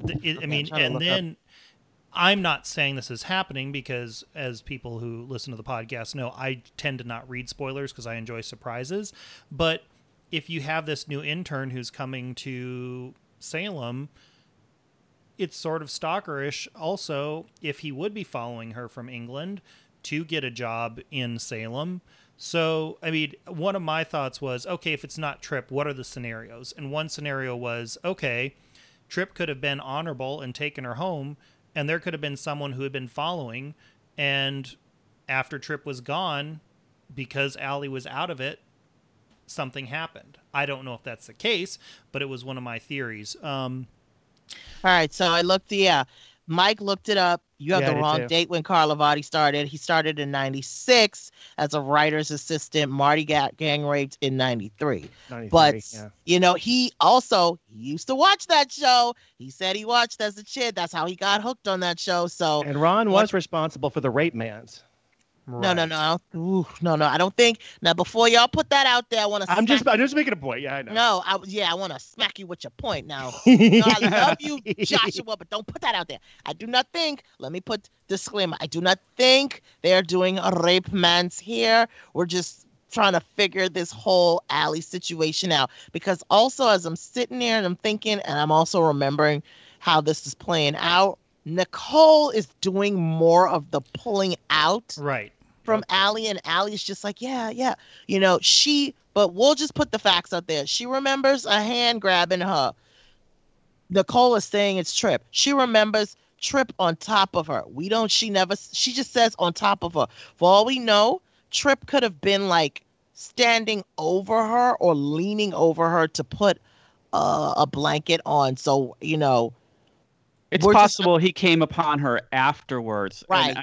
A: I'm not saying this is happening because, as people who listen to the podcast know, I tend to not read spoilers because I enjoy surprises. But if you have this new intern who's coming to Salem, it's sort of stalkerish also if he would be following her from England to get a job in Salem. So, I mean, one of my thoughts was, okay, if it's not Tripp, what are the scenarios? And one scenario was, okay, Tripp could have been honorable and taken her home, and there could have been someone who had been following, and after Tripp was gone, because Allie was out of it, something happened. I don't know if that's the case, but it was one of my theories.
B: All right, so I looked, Mike looked it up. You have the wrong date when Carlivati started. He started in 96 as a writer's assistant. Marty got gang raped in 93. But, he used to watch that show. He said he watched as a kid. That's how he got hooked on that show. So,
C: and Ron was responsible for the rape mans.
B: Right. No. I don't think. Now, before y'all put that out there, I want to.
C: I'm just making a point. Yeah, I know.
B: No, I want to smack you with your point. Now, I love you, Joshua, but don't put that out there. I do not think. Let me put disclaimer. I do not think they are doing a rape mans here. We're just trying to figure this whole Allie situation out. Because also, as I'm sitting there and I'm thinking, and I'm also remembering how this is playing out. Nicole is doing more of the pulling out from Allie, and Allie is just like, yeah. But we'll just put the facts out there. She remembers a hand grabbing her. Nicole is saying it's Tripp. She remembers Tripp on top of her. She just says on top of her. For all we know, Tripp could have been like standing over her or leaning over her to put a blanket on. So,
D: it's possible he came upon her afterwards,
B: right?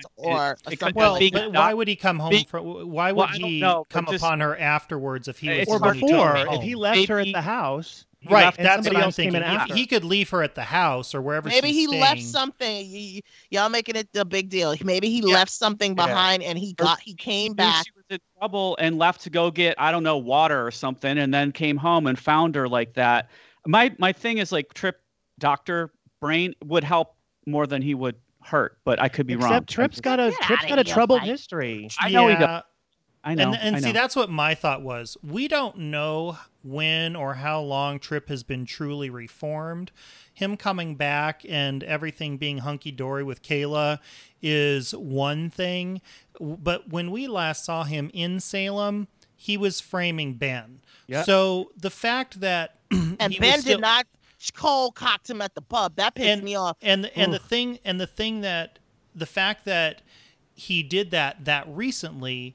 A: But why would he come home Why would he come upon her afterwards if he was
C: or before? If he left her at the house,
A: right? That's what I'm thinking. He could leave her at the house or wherever.
B: Maybe he
A: staying.
B: Left something. Y'all making it a big deal. Maybe he left something behind, and he came back.
D: She was in trouble and left to go get water or something, and then came home and found her like that. My thing is like Tripp, Dr. Brain would help more than he would hurt, but I could be wrong.
C: Except Tripp's got a troubled history.
D: I know he does. I know.
A: And see, that's what my thought was. We don't know when or how long Tripp has been truly reformed. Him coming back and everything being hunky-dory with Kayla is one thing. But when we last saw him in Salem, he was framing Ben.
C: Yep.
A: So the fact that
B: And Ben did not cold cocked him at the pub. That pissed me off.
A: And the fact that he did that recently,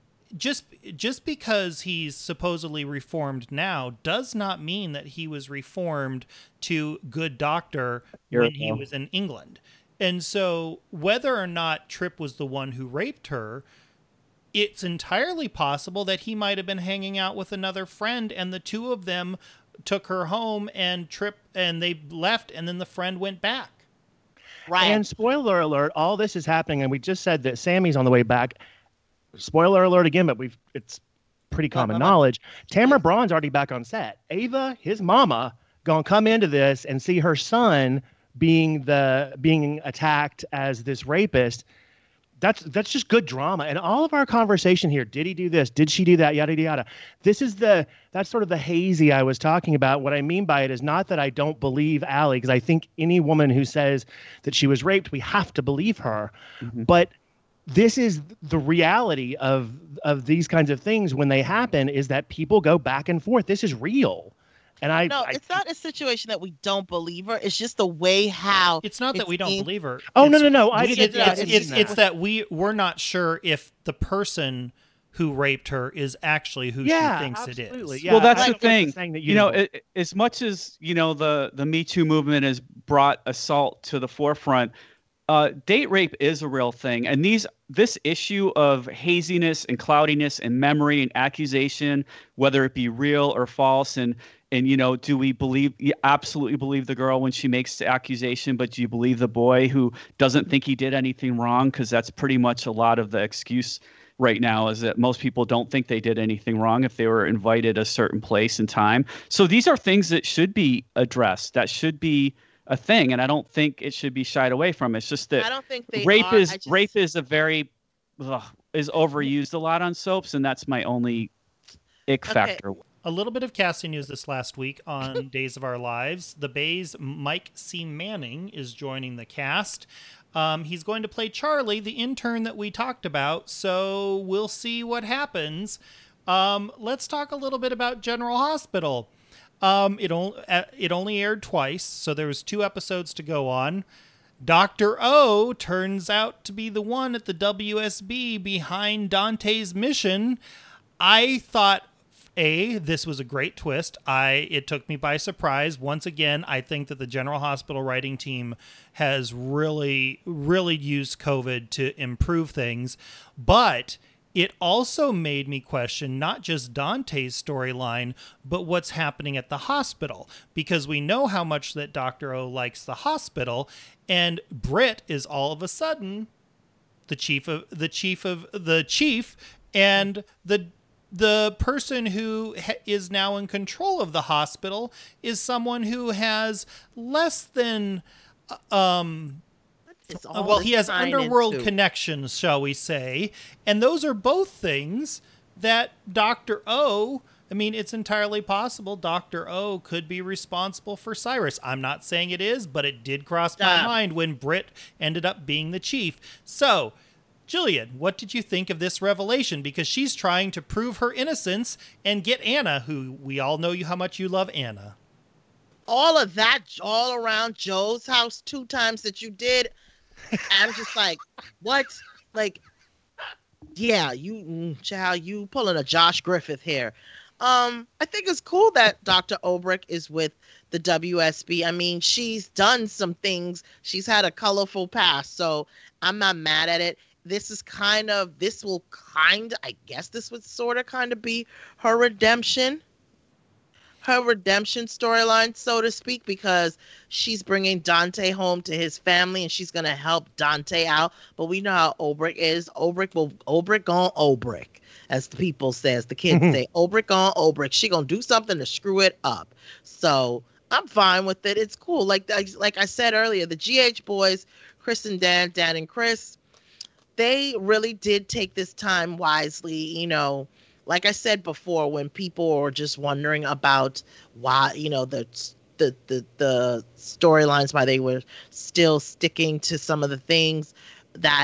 A: just because he's supposedly reformed now does not mean that he was reformed to good doctor when he was in England. And so whether or not Tripp was the one who raped her, it's entirely possible that he might have been hanging out with another friend and the two of them took her home and they left and then the friend went back.
B: Right.
C: And spoiler alert, all this is happening, and we just said that Sammy's on the way back. Spoiler alert again, but it's pretty common knowledge. Tamara Braun's already back on set. Ava, his mama, gonna come into this and see her son being attacked as this rapist. That's just good drama. And all of our conversation here, did he do this? Did she do that? Yada, yada, yada. That's sort of the hazy I was talking about. What I mean by it is not that I don't believe Allie, because I think any woman who says that she was raped, we have to believe her. Mm-hmm. But this is the reality of these kinds of things when they happen, is that people go back and forth. This is real. And
B: it's not a situation that we don't believe her. It's just the way how.
A: It's not that we don't believe her.
C: Oh, no.
A: It's that we're not sure if the person who raped her is actually who she thinks
C: absolutely.
A: it is.
C: Yeah,
D: well, that's the thing. As much as the Me Too movement has brought assault to the forefront, date rape is a real thing, and this issue of haziness and cloudiness and memory and accusation, whether it be real or false, and do we believe? You absolutely believe the girl when she makes the accusation, but do you believe the boy who doesn't think he did anything wrong? Because that's pretty much a lot of the excuse right now, is that most people don't think they did anything wrong if they were invited a certain place and time. So these are things that should be addressed. That should be a thing, and I don't think it should be shied away from. It's just that
B: I don't think
D: rape is overused a lot on soaps, and that's my only ick factor.
A: A little bit of casting news this last week on Days of Our Lives. The Bay's Mike C. Manning is joining the cast. He's going to play Charlie, the intern that we talked about, so we'll see what happens. Let's talk a little bit about General Hospital. It only aired twice, so there was 2 episodes to go on. Dr. O turns out to be the one at the WSB behind Dante's mission. I thought, this was a great twist. It took me by surprise. Once again, I think that the General Hospital writing team has really, really used COVID to improve things. But it also made me question not just Dante's storyline, but what's happening at the hospital. Because we know how much that Dr. O likes the hospital, and Britt is all of a sudden the chief, and the person who is now in control of the hospital is someone who has less than, he has underworld connections, shall we say. And those are both things that Dr. O, it's entirely possible Dr. O could be responsible for Cyrus. I'm not saying it is, but it did cross my mind when Britt ended up being the chief. So, Jillian, what did you think of this revelation? Because she's trying to prove her innocence and get Anna, who we all know how much you love Anna.
B: All of that all around Joe's house 2 times that you did, I'm just like, what? Like, yeah, you pulling a Josh Griffith here. I think it's cool that Dr. Obrick is with the WSB. She's done some things. She's had a colorful past, so I'm not mad at it. This would sort of kind of be her redemption storyline, so to speak, because she's bringing Dante home to his family and she's going to help Dante out. But we know how Obrick is. Obrick gone Obrick, as the people say, as the kids say. Obrick gone Obrick. She going to do something to screw it up. So I'm fine with it. It's cool. Like I said earlier, the GH boys, Chris and Dan and Chris, they really did take this time wisely, like I said before, when people are just wondering about why, the storylines, why they were still sticking to some of the things that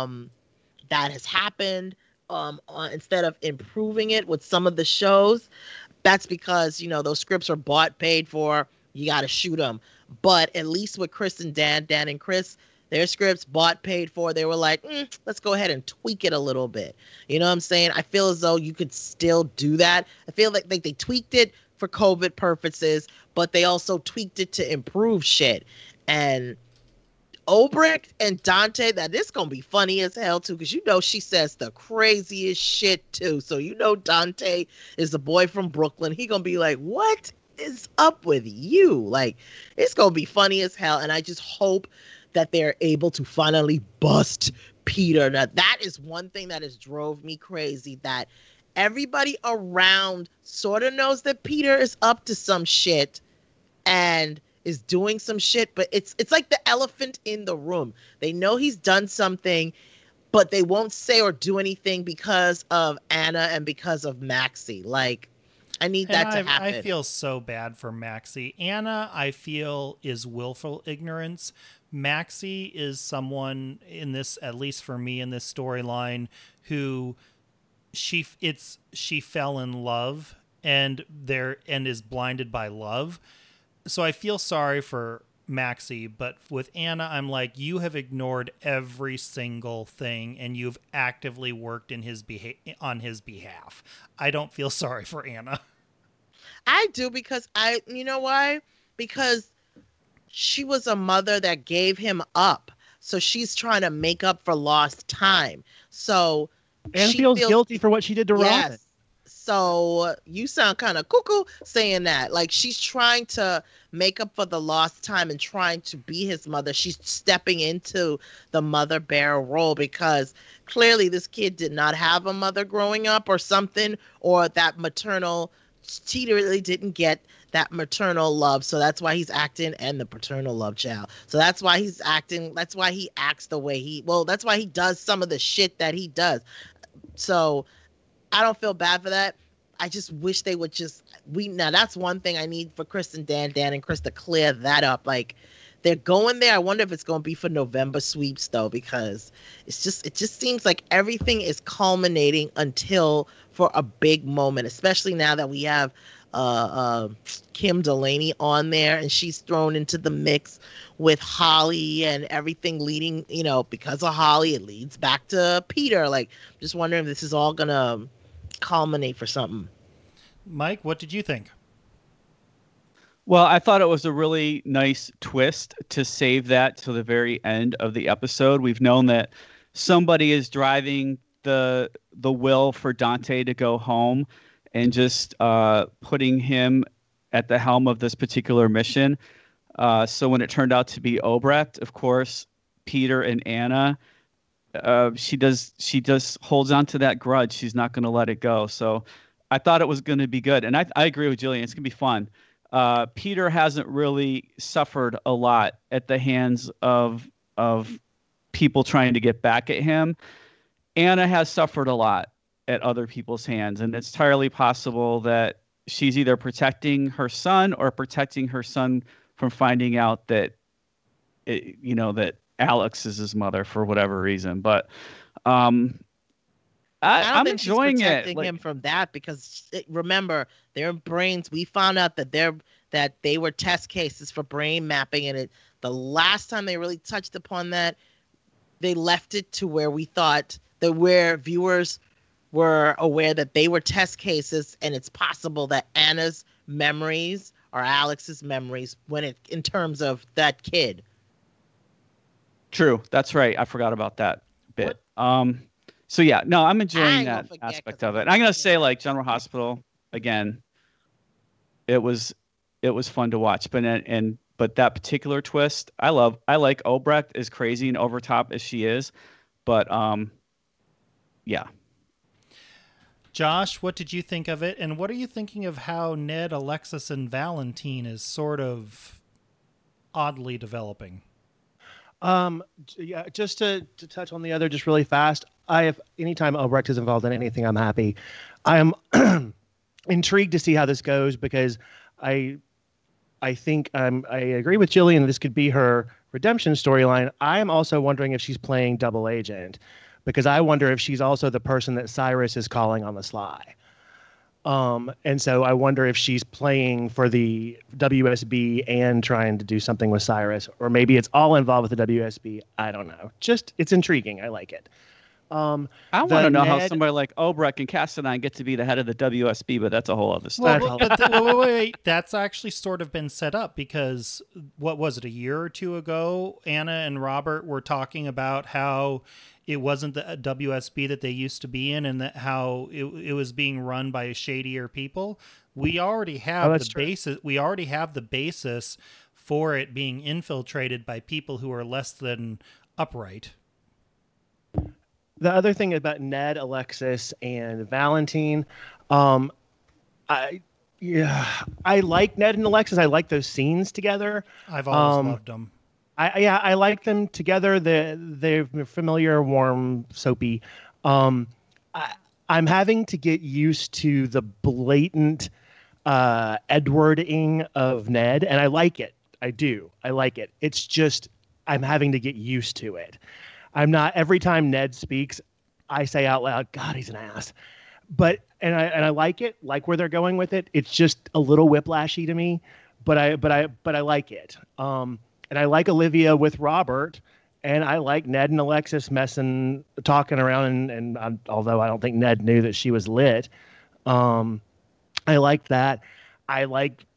B: that has happened, instead of improving it with some of the shows, that's because those scripts are bought, paid for. You got to shoot them. But at least with Chris and Dan and Chris, their scripts bought, paid for. They were like, let's go ahead and tweak it a little bit. You know what I'm saying? I feel as though you could still do that. I feel like they tweaked it for COVID purposes, but they also tweaked it to improve shit. And Obrecht and Dante, that this gonna be funny as hell too, because she says the craziest shit too. So Dante is the boy from Brooklyn. He gonna be like, what is up with you? Like, it's gonna be funny as hell. And I just hope that they're able to finally bust Peter. Now that is one thing that has drove me crazy, that everybody around sort of knows that Peter is up to some shit and is doing some shit, but it's like the elephant in the room. They know he's done something, but they won't say or do anything because of Anna and because of Maxie. Like, I need that to happen.
A: I feel so bad for Maxie. Anna, I feel, is willful ignorance. Maxie is someone in this, at least for me in this storyline, who she fell in love and is blinded by love. So I feel sorry for Maxie, but with Anna, I'm like, you have ignored every single thing and you've actively worked on his behalf. I don't feel sorry for Anna.
B: I do, because you know why? Because she was a mother that gave him up. So she's trying to make up for lost time. So
C: and she feels guilty for what she did to Robin.
B: So you sound kind of cuckoo saying that. Like, she's trying to make up for the lost time and trying to be his mother. She's stepping into the mother bear role because clearly this kid did not have a mother growing up or something, or that maternal, he really didn't get that maternal love. So that's why he's acting, and the paternal love, child. So that's why he's acting. That's why he acts the way that's why he does some of the shit that he does. So I don't feel bad for that. I just wish they would now that's one thing I need for Chris and Dan and Chris to clear that up. Like, they're going there. I wonder if it's going to be for November sweeps though, because it just seems like everything is culminating until for a big moment, especially now that we have Kim Delaney on there and she's thrown into the mix with Holly, and everything leading, because of Holly, it leads back to Peter. Like, just wondering if this is all going to culminate for something.
A: Mike, what did you think?
D: Well, I thought it was a really nice twist to save that to the very end of the episode. We've known that somebody is driving the will for Dante to go home, and just putting him at the helm of this particular mission. So when it turned out to be Obrecht, of course, Peter and Anna, she just holds on to that grudge. She's not going to let it go. So I thought it was going to be good. And I agree with Jillian. It's going to be fun. Peter hasn't really suffered a lot at the hands of people trying to get back at him. Anna has suffered a lot at other people's hands. And it's entirely possible that she's either protecting her son or protecting her son from finding out that, that Alex is his mother for whatever reason. But I'm enjoying
B: she's protecting
D: it.
B: him from that, because remember, their brains. We found out that they were test cases for brain mapping, and the last time they really touched upon that, they left it to where we thought that where viewers were aware that they were test cases, and it's possible that Anna's memories or Alex's memories in terms of that kid.
D: True, that's right. I forgot about that bit. So yeah, no, I'm enjoying that aspect of it. And I'm gonna say, like, General Hospital again. It was fun to watch, but that particular twist, I like Obrecht, as crazy and over top as she is, but yeah.
A: Josh, what did you think of it? And what are you thinking of how Ned, Alexis, and Valentine is sort of oddly developing?
C: Yeah, just to touch on the other just really fast. anytime Obrecht is involved in anything, I'm happy. I am intrigued to see how this goes because I think I agree with Jillian. This could be her redemption storyline. I am also wondering if she's playing double agent because I wonder if she's also the person that Cyrus is calling on the sly. And so I wonder if she's playing for the WSB and trying to do something with Cyrus, or maybe it's all involved with the WSB. I don't know. It's intriguing. I like it.
D: I want to know how somebody like Obrecht and Cassadine get to be the head of the WSB, but that's a whole other story.
A: Wait. That's actually sort of been set up because what was it, a year or two ago? Anna and Robert were talking about how it wasn't the WSB that they used to be in, and that how it was being run by shadier people. We already have the basis. We already have the basis for it being infiltrated by people who are less than upright.
C: The other thing about Ned, Alexis, and Valentine, I like Ned and Alexis. I like those scenes together.
A: I've always loved them.
C: I like them together. They're familiar, warm, soapy. I'm having to get used to the blatant Edwarding of Ned, and I like it. I do. I like it. It's just I'm having to get used to it. I'm not every time Ned speaks, I say out loud, "God, he's an ass." But I like it, like where they're going with it. It's just a little whiplashy to me, but I like it. And I like Olivia with Robert, and I like Ned and Alexis talking around, and although I don't think Ned knew that she was lit, I liked that. I like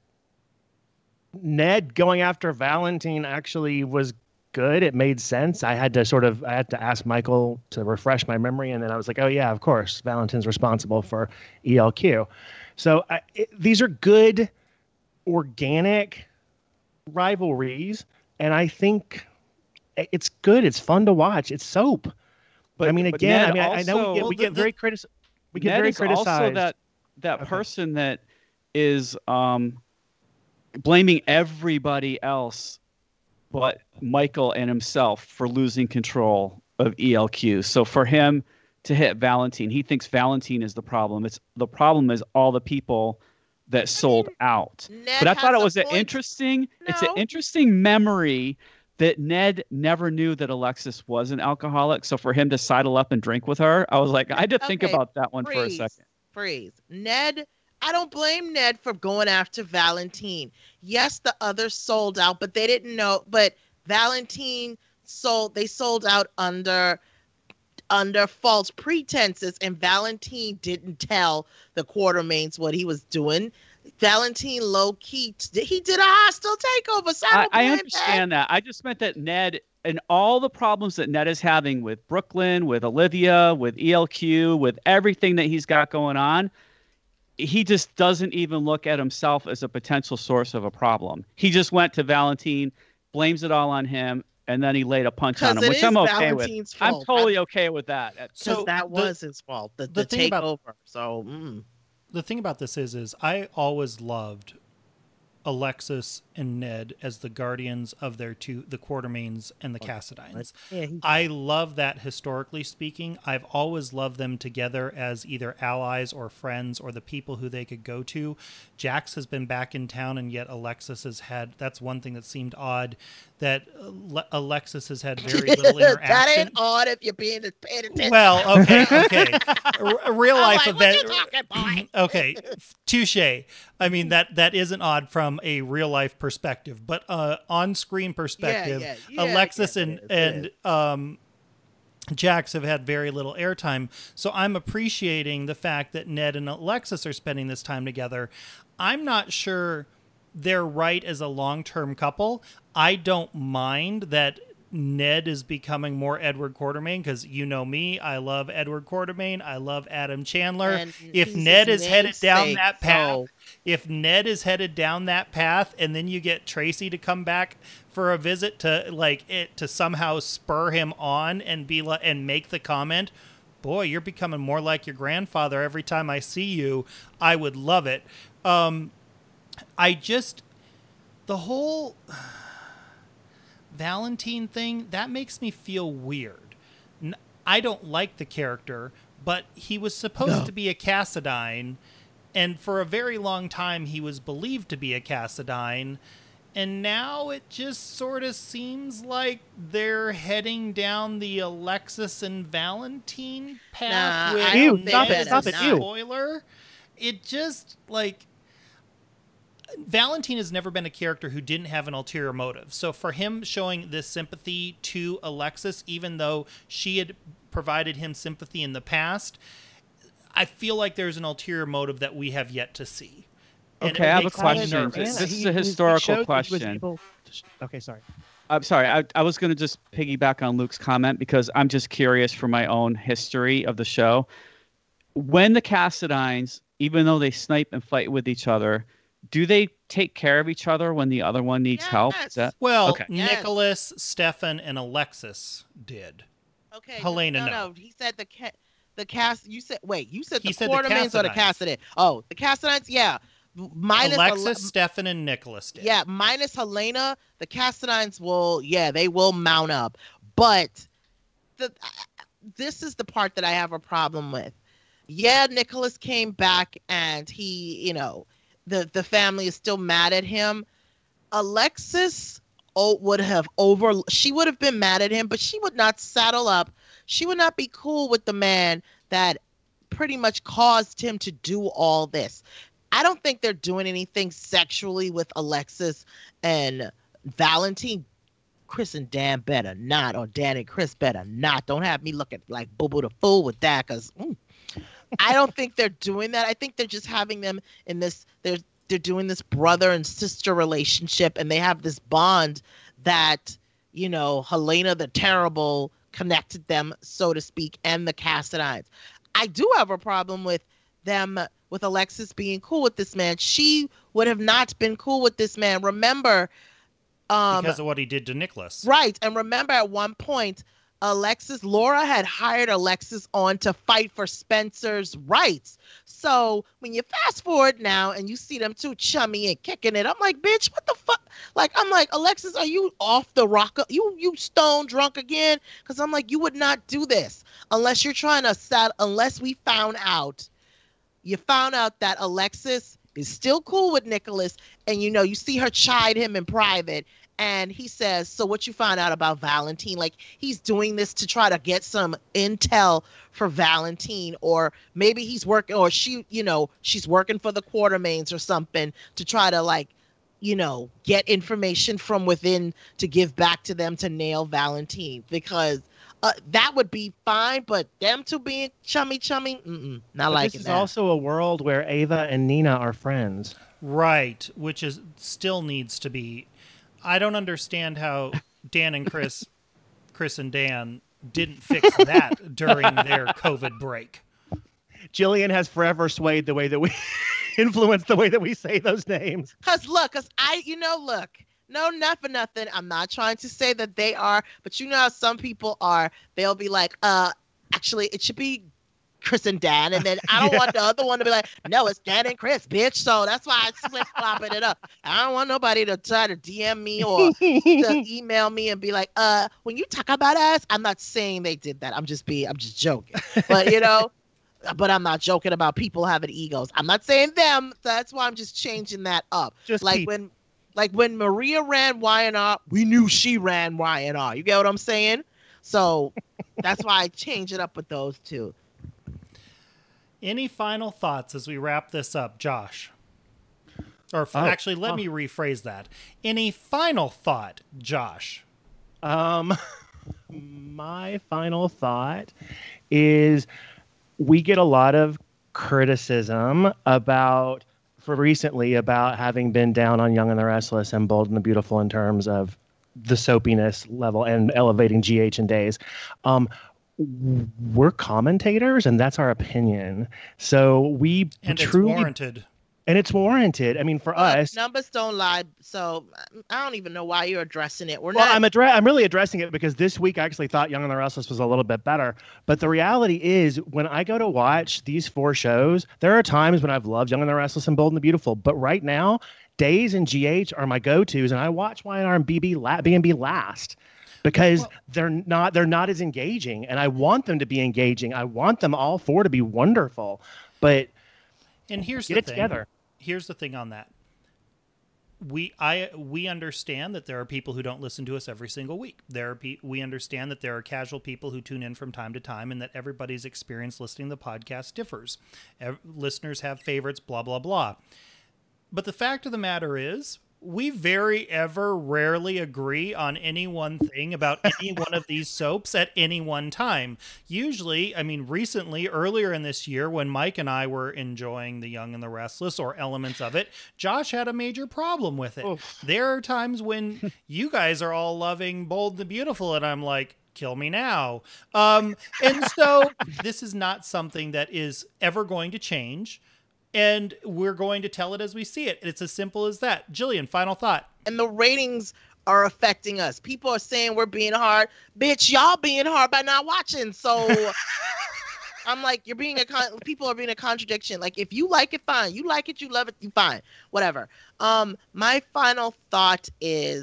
C: Ned going after Valentine actually was good. It made sense. I had to ask Michael to refresh my memory, and then I was like, oh yeah, of course, Valentine's responsible for ELQ. So these are good, organic rivalries. And I think it's good. It's fun to watch. It's soap. But I mean, again, I know we get very criticized. We get very criticized.
D: Also that person that is blaming everybody else but Michael and himself for losing control of ELQ. So for him to hit Valentine, he thinks Valentine is the problem. The problem is all the people that sold out.
B: Ned
D: but I thought it was
B: it's
D: an interesting memory that Ned never knew that Alexis was an alcoholic. So for him to sidle up and drink with her, I was like, I had to think about that one for a second.
B: Ned, I don't blame Ned for going after Valentine. Yes, the others sold out, but they didn't know. But Valentine sold out under false pretenses, and Valentine didn't tell the Quartermains what he was doing. Valentine low-key, he did a hostile takeover. So
D: I understand that. I just meant that Ned, and all the problems that Ned is having with Brooklyn, with Olivia, with ELQ, with everything that he's got going on, he just doesn't even look at himself as a potential source of a problem. He just went to Valentine, blames it all on him, and then he laid a punch on him, which I'm okay with. I'm totally okay with that.
B: So that was his fault, the takeover.
A: The thing about this is I always loved Alexis and Ned as the guardians of the Quartermains and the Cassadines. I love that historically speaking. I've always loved them together as either allies or friends or the people who they could go to. Jax has been back in town, and yet Alexis has had, that's one thing that seemed odd, that Alexis has had very little interaction.
B: That ain't odd if you're paying attention.
A: Well, okay. Real life event. Okay, touche. I mean, that isn't odd from a real life perspective, but on-screen perspective, Alexis and Jax have had very little airtime. So I'm appreciating the fact that Ned and Alexis are spending this time together. I'm not sure they're right as a long-term couple. I don't mind that Ned is becoming more Edward Quartermain, because you know me, I love Edward Quartermain. I love Adam Chandler.
B: And
A: if Ned is headed down that path, and then you get Tracy to come back for a visit to somehow spur him on and make the comment, boy, you're becoming more like your grandfather every time I see you, I would love it. The whole Valentine thing, that makes me feel weird. I don't like the character, but he was supposed to be a Cassadine, and for a very long time he was believed to be a Cassadine, and now it just sort of seems like they're heading down the Alexis and Valentine path.
B: Nah,
A: with
B: I don't think
C: stop it,
B: that
C: stop
B: is
C: it, you.
A: spoiler. It just, like, Valentine has never been a character who didn't have an ulterior motive. So for him showing this sympathy to Alexis, even though she had provided him sympathy in the past, I feel like there's an ulterior motive that we have yet to see. And
D: Okay,
A: it
D: I have a
A: makes me
D: question.
A: nervous.
D: This is a historical question.
C: Okay, sorry.
D: I'm sorry. I was going to just piggyback on Luke's comment because I'm just curious for my own history of the show. When the Cassadines, even though they snipe and fight with each other, do they take care of each other when the other one needs help? Is that
A: Well,
D: okay?
B: Yes.
A: Nicholas, Stefan, and Alexis did.
B: Okay.
A: Helena, no.
B: No. He said the cast. You said
A: He
B: the
A: said the
B: Quartermains or the
A: Cassadines.
B: Cassadine? Oh, the Cassadines. Yeah. Minus
A: Alexis, Stefan, and Nicholas did.
B: Yeah, minus Helena, the Cassadines they will mount up. But this is the part that I have a problem with. Yeah, Nicholas came back and he, the family is still mad at him. Alexis she would have been mad at him, but she would not saddle up. She would not be cool with the man that pretty much caused him to do all this. I don't think they're doing anything sexually with Alexis and Valentine. Chris and Dan better not, or Dan and Chris better not. Don't have me looking like Boo Boo the Fool with that, because I don't think they're doing that. I think they're just having them in this, they're doing this brother and sister relationship, and they have this bond that, Helena the Terrible connected them, so to speak, and the Cassadines. I do have a problem with them, with Alexis being cool with this man. She would have not been cool with this man. Remember,
A: because of what he did to Nicholas.
B: right. And remember, at one point, Laura had hired Alexis on to fight for Spencer's rights. So when you fast forward now and you see them two chummy and kicking it, I'm like, bitch, what the fuck? Like, I'm like, Alexis, are you off the rocker? You stone drunk again? Because I'm like, you would not do this unless you're trying to unless we found out. You found out that Alexis is still cool with Nicholas, and you see her chide him in private, and he says, so what you found out about Valentine? Like, he's doing this to try to get some intel for Valentine, or maybe he's working, or she's working for the Quartermains or something to try to get information from within to give back to them to nail Valentine, because that would be fine, but them two being chummy, not liking that.
C: This is also a world where Ava and Nina are friends.
A: Right, which still needs to be. I don't understand how Dan and Chris and Dan didn't fix that during their COVID break.
C: Jillian has forever swayed the way that we influenced the way that we say those names.
B: Look, no, not for nothing. I'm not trying to say that they are, but how some people are. They'll be like, actually, it should be Chris and Dan, and then I don't want the other one to be like, no, it's Dan and Chris, bitch. So that's why I flip-flopping it up. I don't want nobody to try to DM me or to email me and be like, when you talk about us, I'm not saying they did that. I'm just joking. But but I'm not joking about people having egos. I'm not saying them. So that's why I'm just changing that up.
C: Just
B: when Maria ran Y&R, we knew she ran Y&R. You get what I'm saying? So that's why I change it up with those two.
A: Any final thoughts as we wrap this up, Josh? Actually, let me rephrase that. Any final thought, Josh?
C: My final thought is we get a lot of criticism about having been down on Young and the Restless and Bold and the Beautiful in terms of the soapiness level and elevating GH and Days. We're commentators, and that's our opinion. So
A: it's warranted.
C: And it's warranted. I mean, for us,
B: numbers don't lie. So I don't even know why you're addressing it.
C: I'm really addressing it because this week I actually thought Young and the Restless was a little bit better. But the reality is, when I go to watch these 4 shows, there are times when I've loved Young and the Restless and Bold and the Beautiful. But right now, Days and GH are my go-tos, and I watch Y&R and B&B last because they're not as engaging, and I want them to be engaging. I want them all four to be wonderful, but
A: and
C: get it together.
A: Here's the thing on that. We understand that there are people who don't listen to us every single week. We understand that there are casual people who tune in from time to time, and that everybody's experience listening to the podcast differs. Listeners have favorites, blah blah blah. But the fact of the matter is, we very ever rarely agree on any one thing about any one of these soaps at any one time. Usually, I mean, recently, earlier in this year, when Mike and I were enjoying The Young and the Restless or elements of it, Josh had a major problem with it. Oof. There are times when you guys are all loving Bold and the Beautiful, and I'm like, kill me now. And so this is not something that is ever going to change. And we're going to tell it as we see it. It's as simple as that. Jillian, final thought.
B: And the ratings are affecting us. People are saying we're being hard. Bitch, y'all being hard by not watching. So I'm like, people are being a contradiction. Like, if you like it, fine. You like it, you love it, you fine. Whatever. My final thought is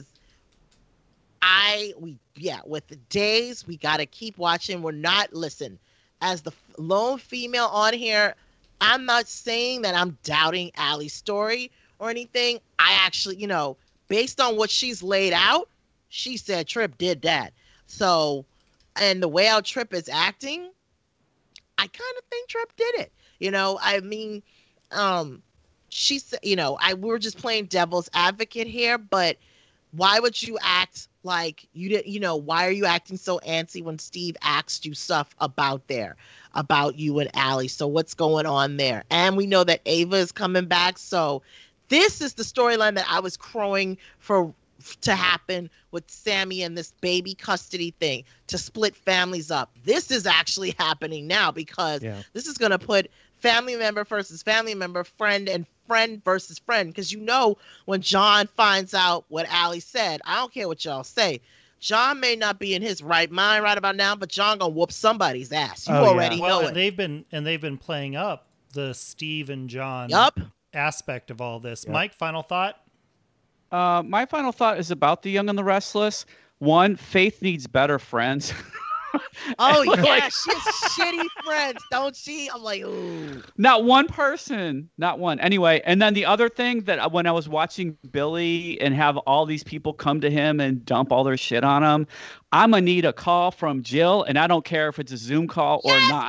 B: with the days, we got to keep watching. Listen, as the lone female on here, I'm not saying that I'm doubting Allie's story or anything. I actually, based on what she's laid out, she said Tripp did that. So, and the way how Tripp is acting, I kind of think Tripp did it. I mean, she said, we're just playing devil's advocate here, but why would you act like you didn't, why are you acting so antsy when Steve asked you stuff about you and Allie? So what's going on there? And we know that Ava is coming back. So this is the storyline that I was crowing to happen with Sammy and this baby custody thing, to split families up. This is actually happening now, because this is going to put family member versus family member, friend and friend versus friend. Because when John finds out what Allie said, I don't care what y'all say, John may not be in his right mind right about now, but John gonna whoop somebody's ass. You already know it.
A: They've been playing up the Steve and John aspect of all this. Yep. Mike, final thought?
D: My final thought is about The Young and the Restless. One, Faith needs better friends.
B: Oh, yeah, she has shitty friends, don't she? I'm like, ooh.
D: Not one person. Not one. Anyway, and then the other thing that when I was watching Billy and have all these people come to him and dump all their shit on him, I'm going to need a call from Jill, and I don't care if it's a Zoom call or not.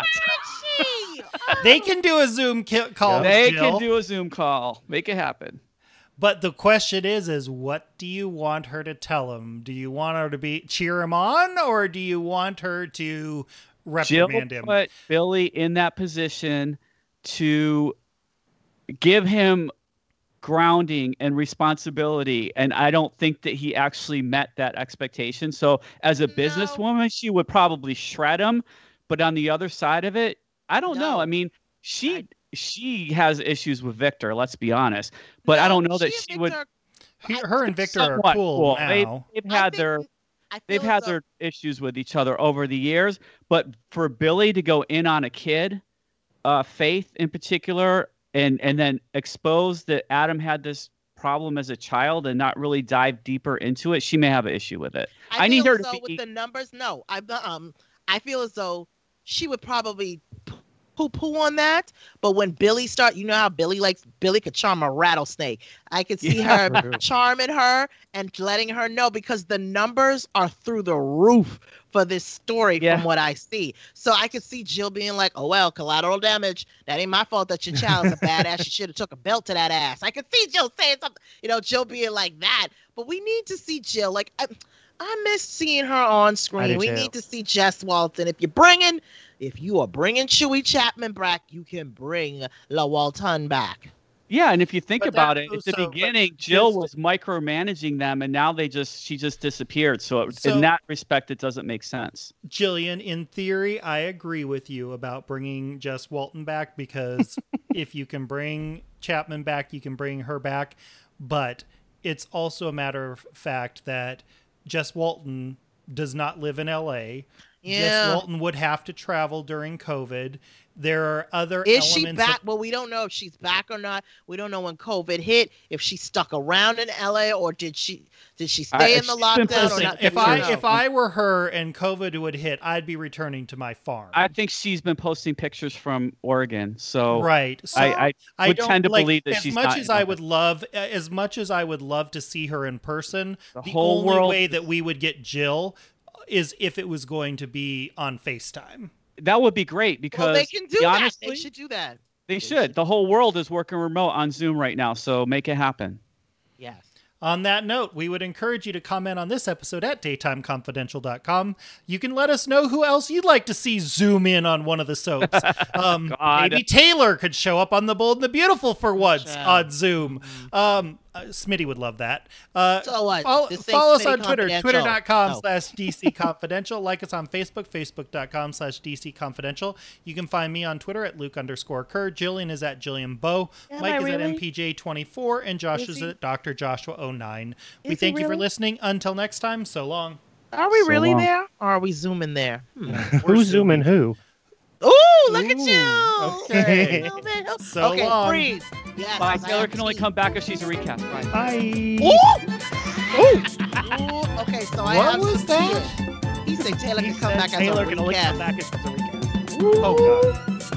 A: They can do a Zoom call.
D: They can do a Zoom call. Make it happen.
A: But the question is what do you want her to tell him? Do you want her to cheer him on, or do you want her to reprimand him?
D: Put Billy in that position to give him grounding and responsibility, and I don't think that he actually met that expectation. So as a businesswoman, she would probably shred him, but on the other side of it, I don't know. I mean, she has issues with Victor, let's be honest. But I don't know that she would.
A: Her and Victor are cool
D: now. They've had their issues with each other over the years. But for Billy to go in on a kid, Faith in particular, and then expose that Adam had this problem as a child and not really dive deeper into it, she may have an issue with it. I need her to
B: with the numbers. No, I feel as though she would probably poo on that, but when Billy how Billy could charm a rattlesnake. I could see her charming her and letting her know, because the numbers are through the roof for this story from what I see. So I could see Jill being like, oh well, collateral damage, that ain't my fault that your child's a badass, you should have took a belt to that ass. I could see Jill saying something, Jill being like that. But we need to see Jill, like, I miss seeing her on screen. We need to see Jess Walton. If you are bringing Chewie Chapman back, you can bring La Walton back.
D: Yeah, and if you think about it, at the beginning, Jill was micromanaging them, and now she just disappeared. So in that respect, it doesn't make sense.
A: Jillian, in theory, I agree with you about bringing Jess Walton back, because if you can bring Chapman back, you can bring her back. But it's also a matter of fact that Jess Walton does not live in L.A.,
B: Yeah.
A: Jess Walton would have to travel during COVID. There are other
B: Is she
A: elements
B: back? Well, we don't know if she's back or not. We don't know when COVID hit. If she stuck around in LA or did she stay in the
D: she's been
B: lockdown or
A: Listen,
B: not?
A: if
B: We don't
A: I
B: know.
A: if I were her and COVID would hit, I'd be returning to my farm.
D: I think she's been posting pictures from Oregon, so
A: Right. So
D: I would
A: don't
D: tend to
A: like,
D: believe that
A: as
D: she's
A: much
D: not
A: as
D: in
A: I
D: LA.
A: would love as much as I would love to see her in person.
D: The
A: The
D: whole
A: only
D: world
A: way that we would get Jill is if it was going to be on FaceTime.
D: That would be great because
B: Well, they can do
D: be
B: that.
D: honestly,
B: They should do that.
D: they should. The whole world is working remote on Zoom right now, so make it happen.
B: Yes.
A: On that note, we would encourage you to comment on this episode at daytimeconfidential.com. You can let us know who else you'd like to see zoom in on one of the soaps.
D: God.
A: Maybe Taylor could show up on The Bold and the Beautiful for once
B: Child.
A: on Zoom. Smitty would love that.
B: So what?
A: Follow,
B: This ain't
A: follow us
B: Smitty
A: on Twitter,
B: Confidential.
A: twitter.com/DCConfidential. Like us on Facebook, facebook.com/DCConfidential. You can find me on Twitter at Luke_Kerr. Jillian is at Jillian Bow.
B: Am
A: Mike
B: I
A: is
B: really?
A: at MPJ24. And Josh
B: Is
A: is
B: he?
A: at Dr. Joshua09. We
B: Is he
A: thank you for
B: really?
A: listening. Until next time, so long.
B: Are we
C: So
B: really
C: long.
B: there? Or are we zooming there?
C: Who's zooming who?
B: Ooh, look at
A: Ooh,
B: you.
A: okay.
B: A little bit.
A: So
B: okay,
A: long.
B: breathe. Yes,
D: Bye.
B: I
D: Taylor
B: have
D: can only
B: tea.
D: come back if she's a recast. Bye.
C: Bye.
B: Ooh. Ooh. Okay, so I
A: What
B: have
A: was
B: some
A: that?
B: tea. He said Taylor
C: He
B: can come
C: said
B: back
C: Taylor
B: as a
C: can only come
B: recast.
C: back if she's a recast.
A: Oh, God.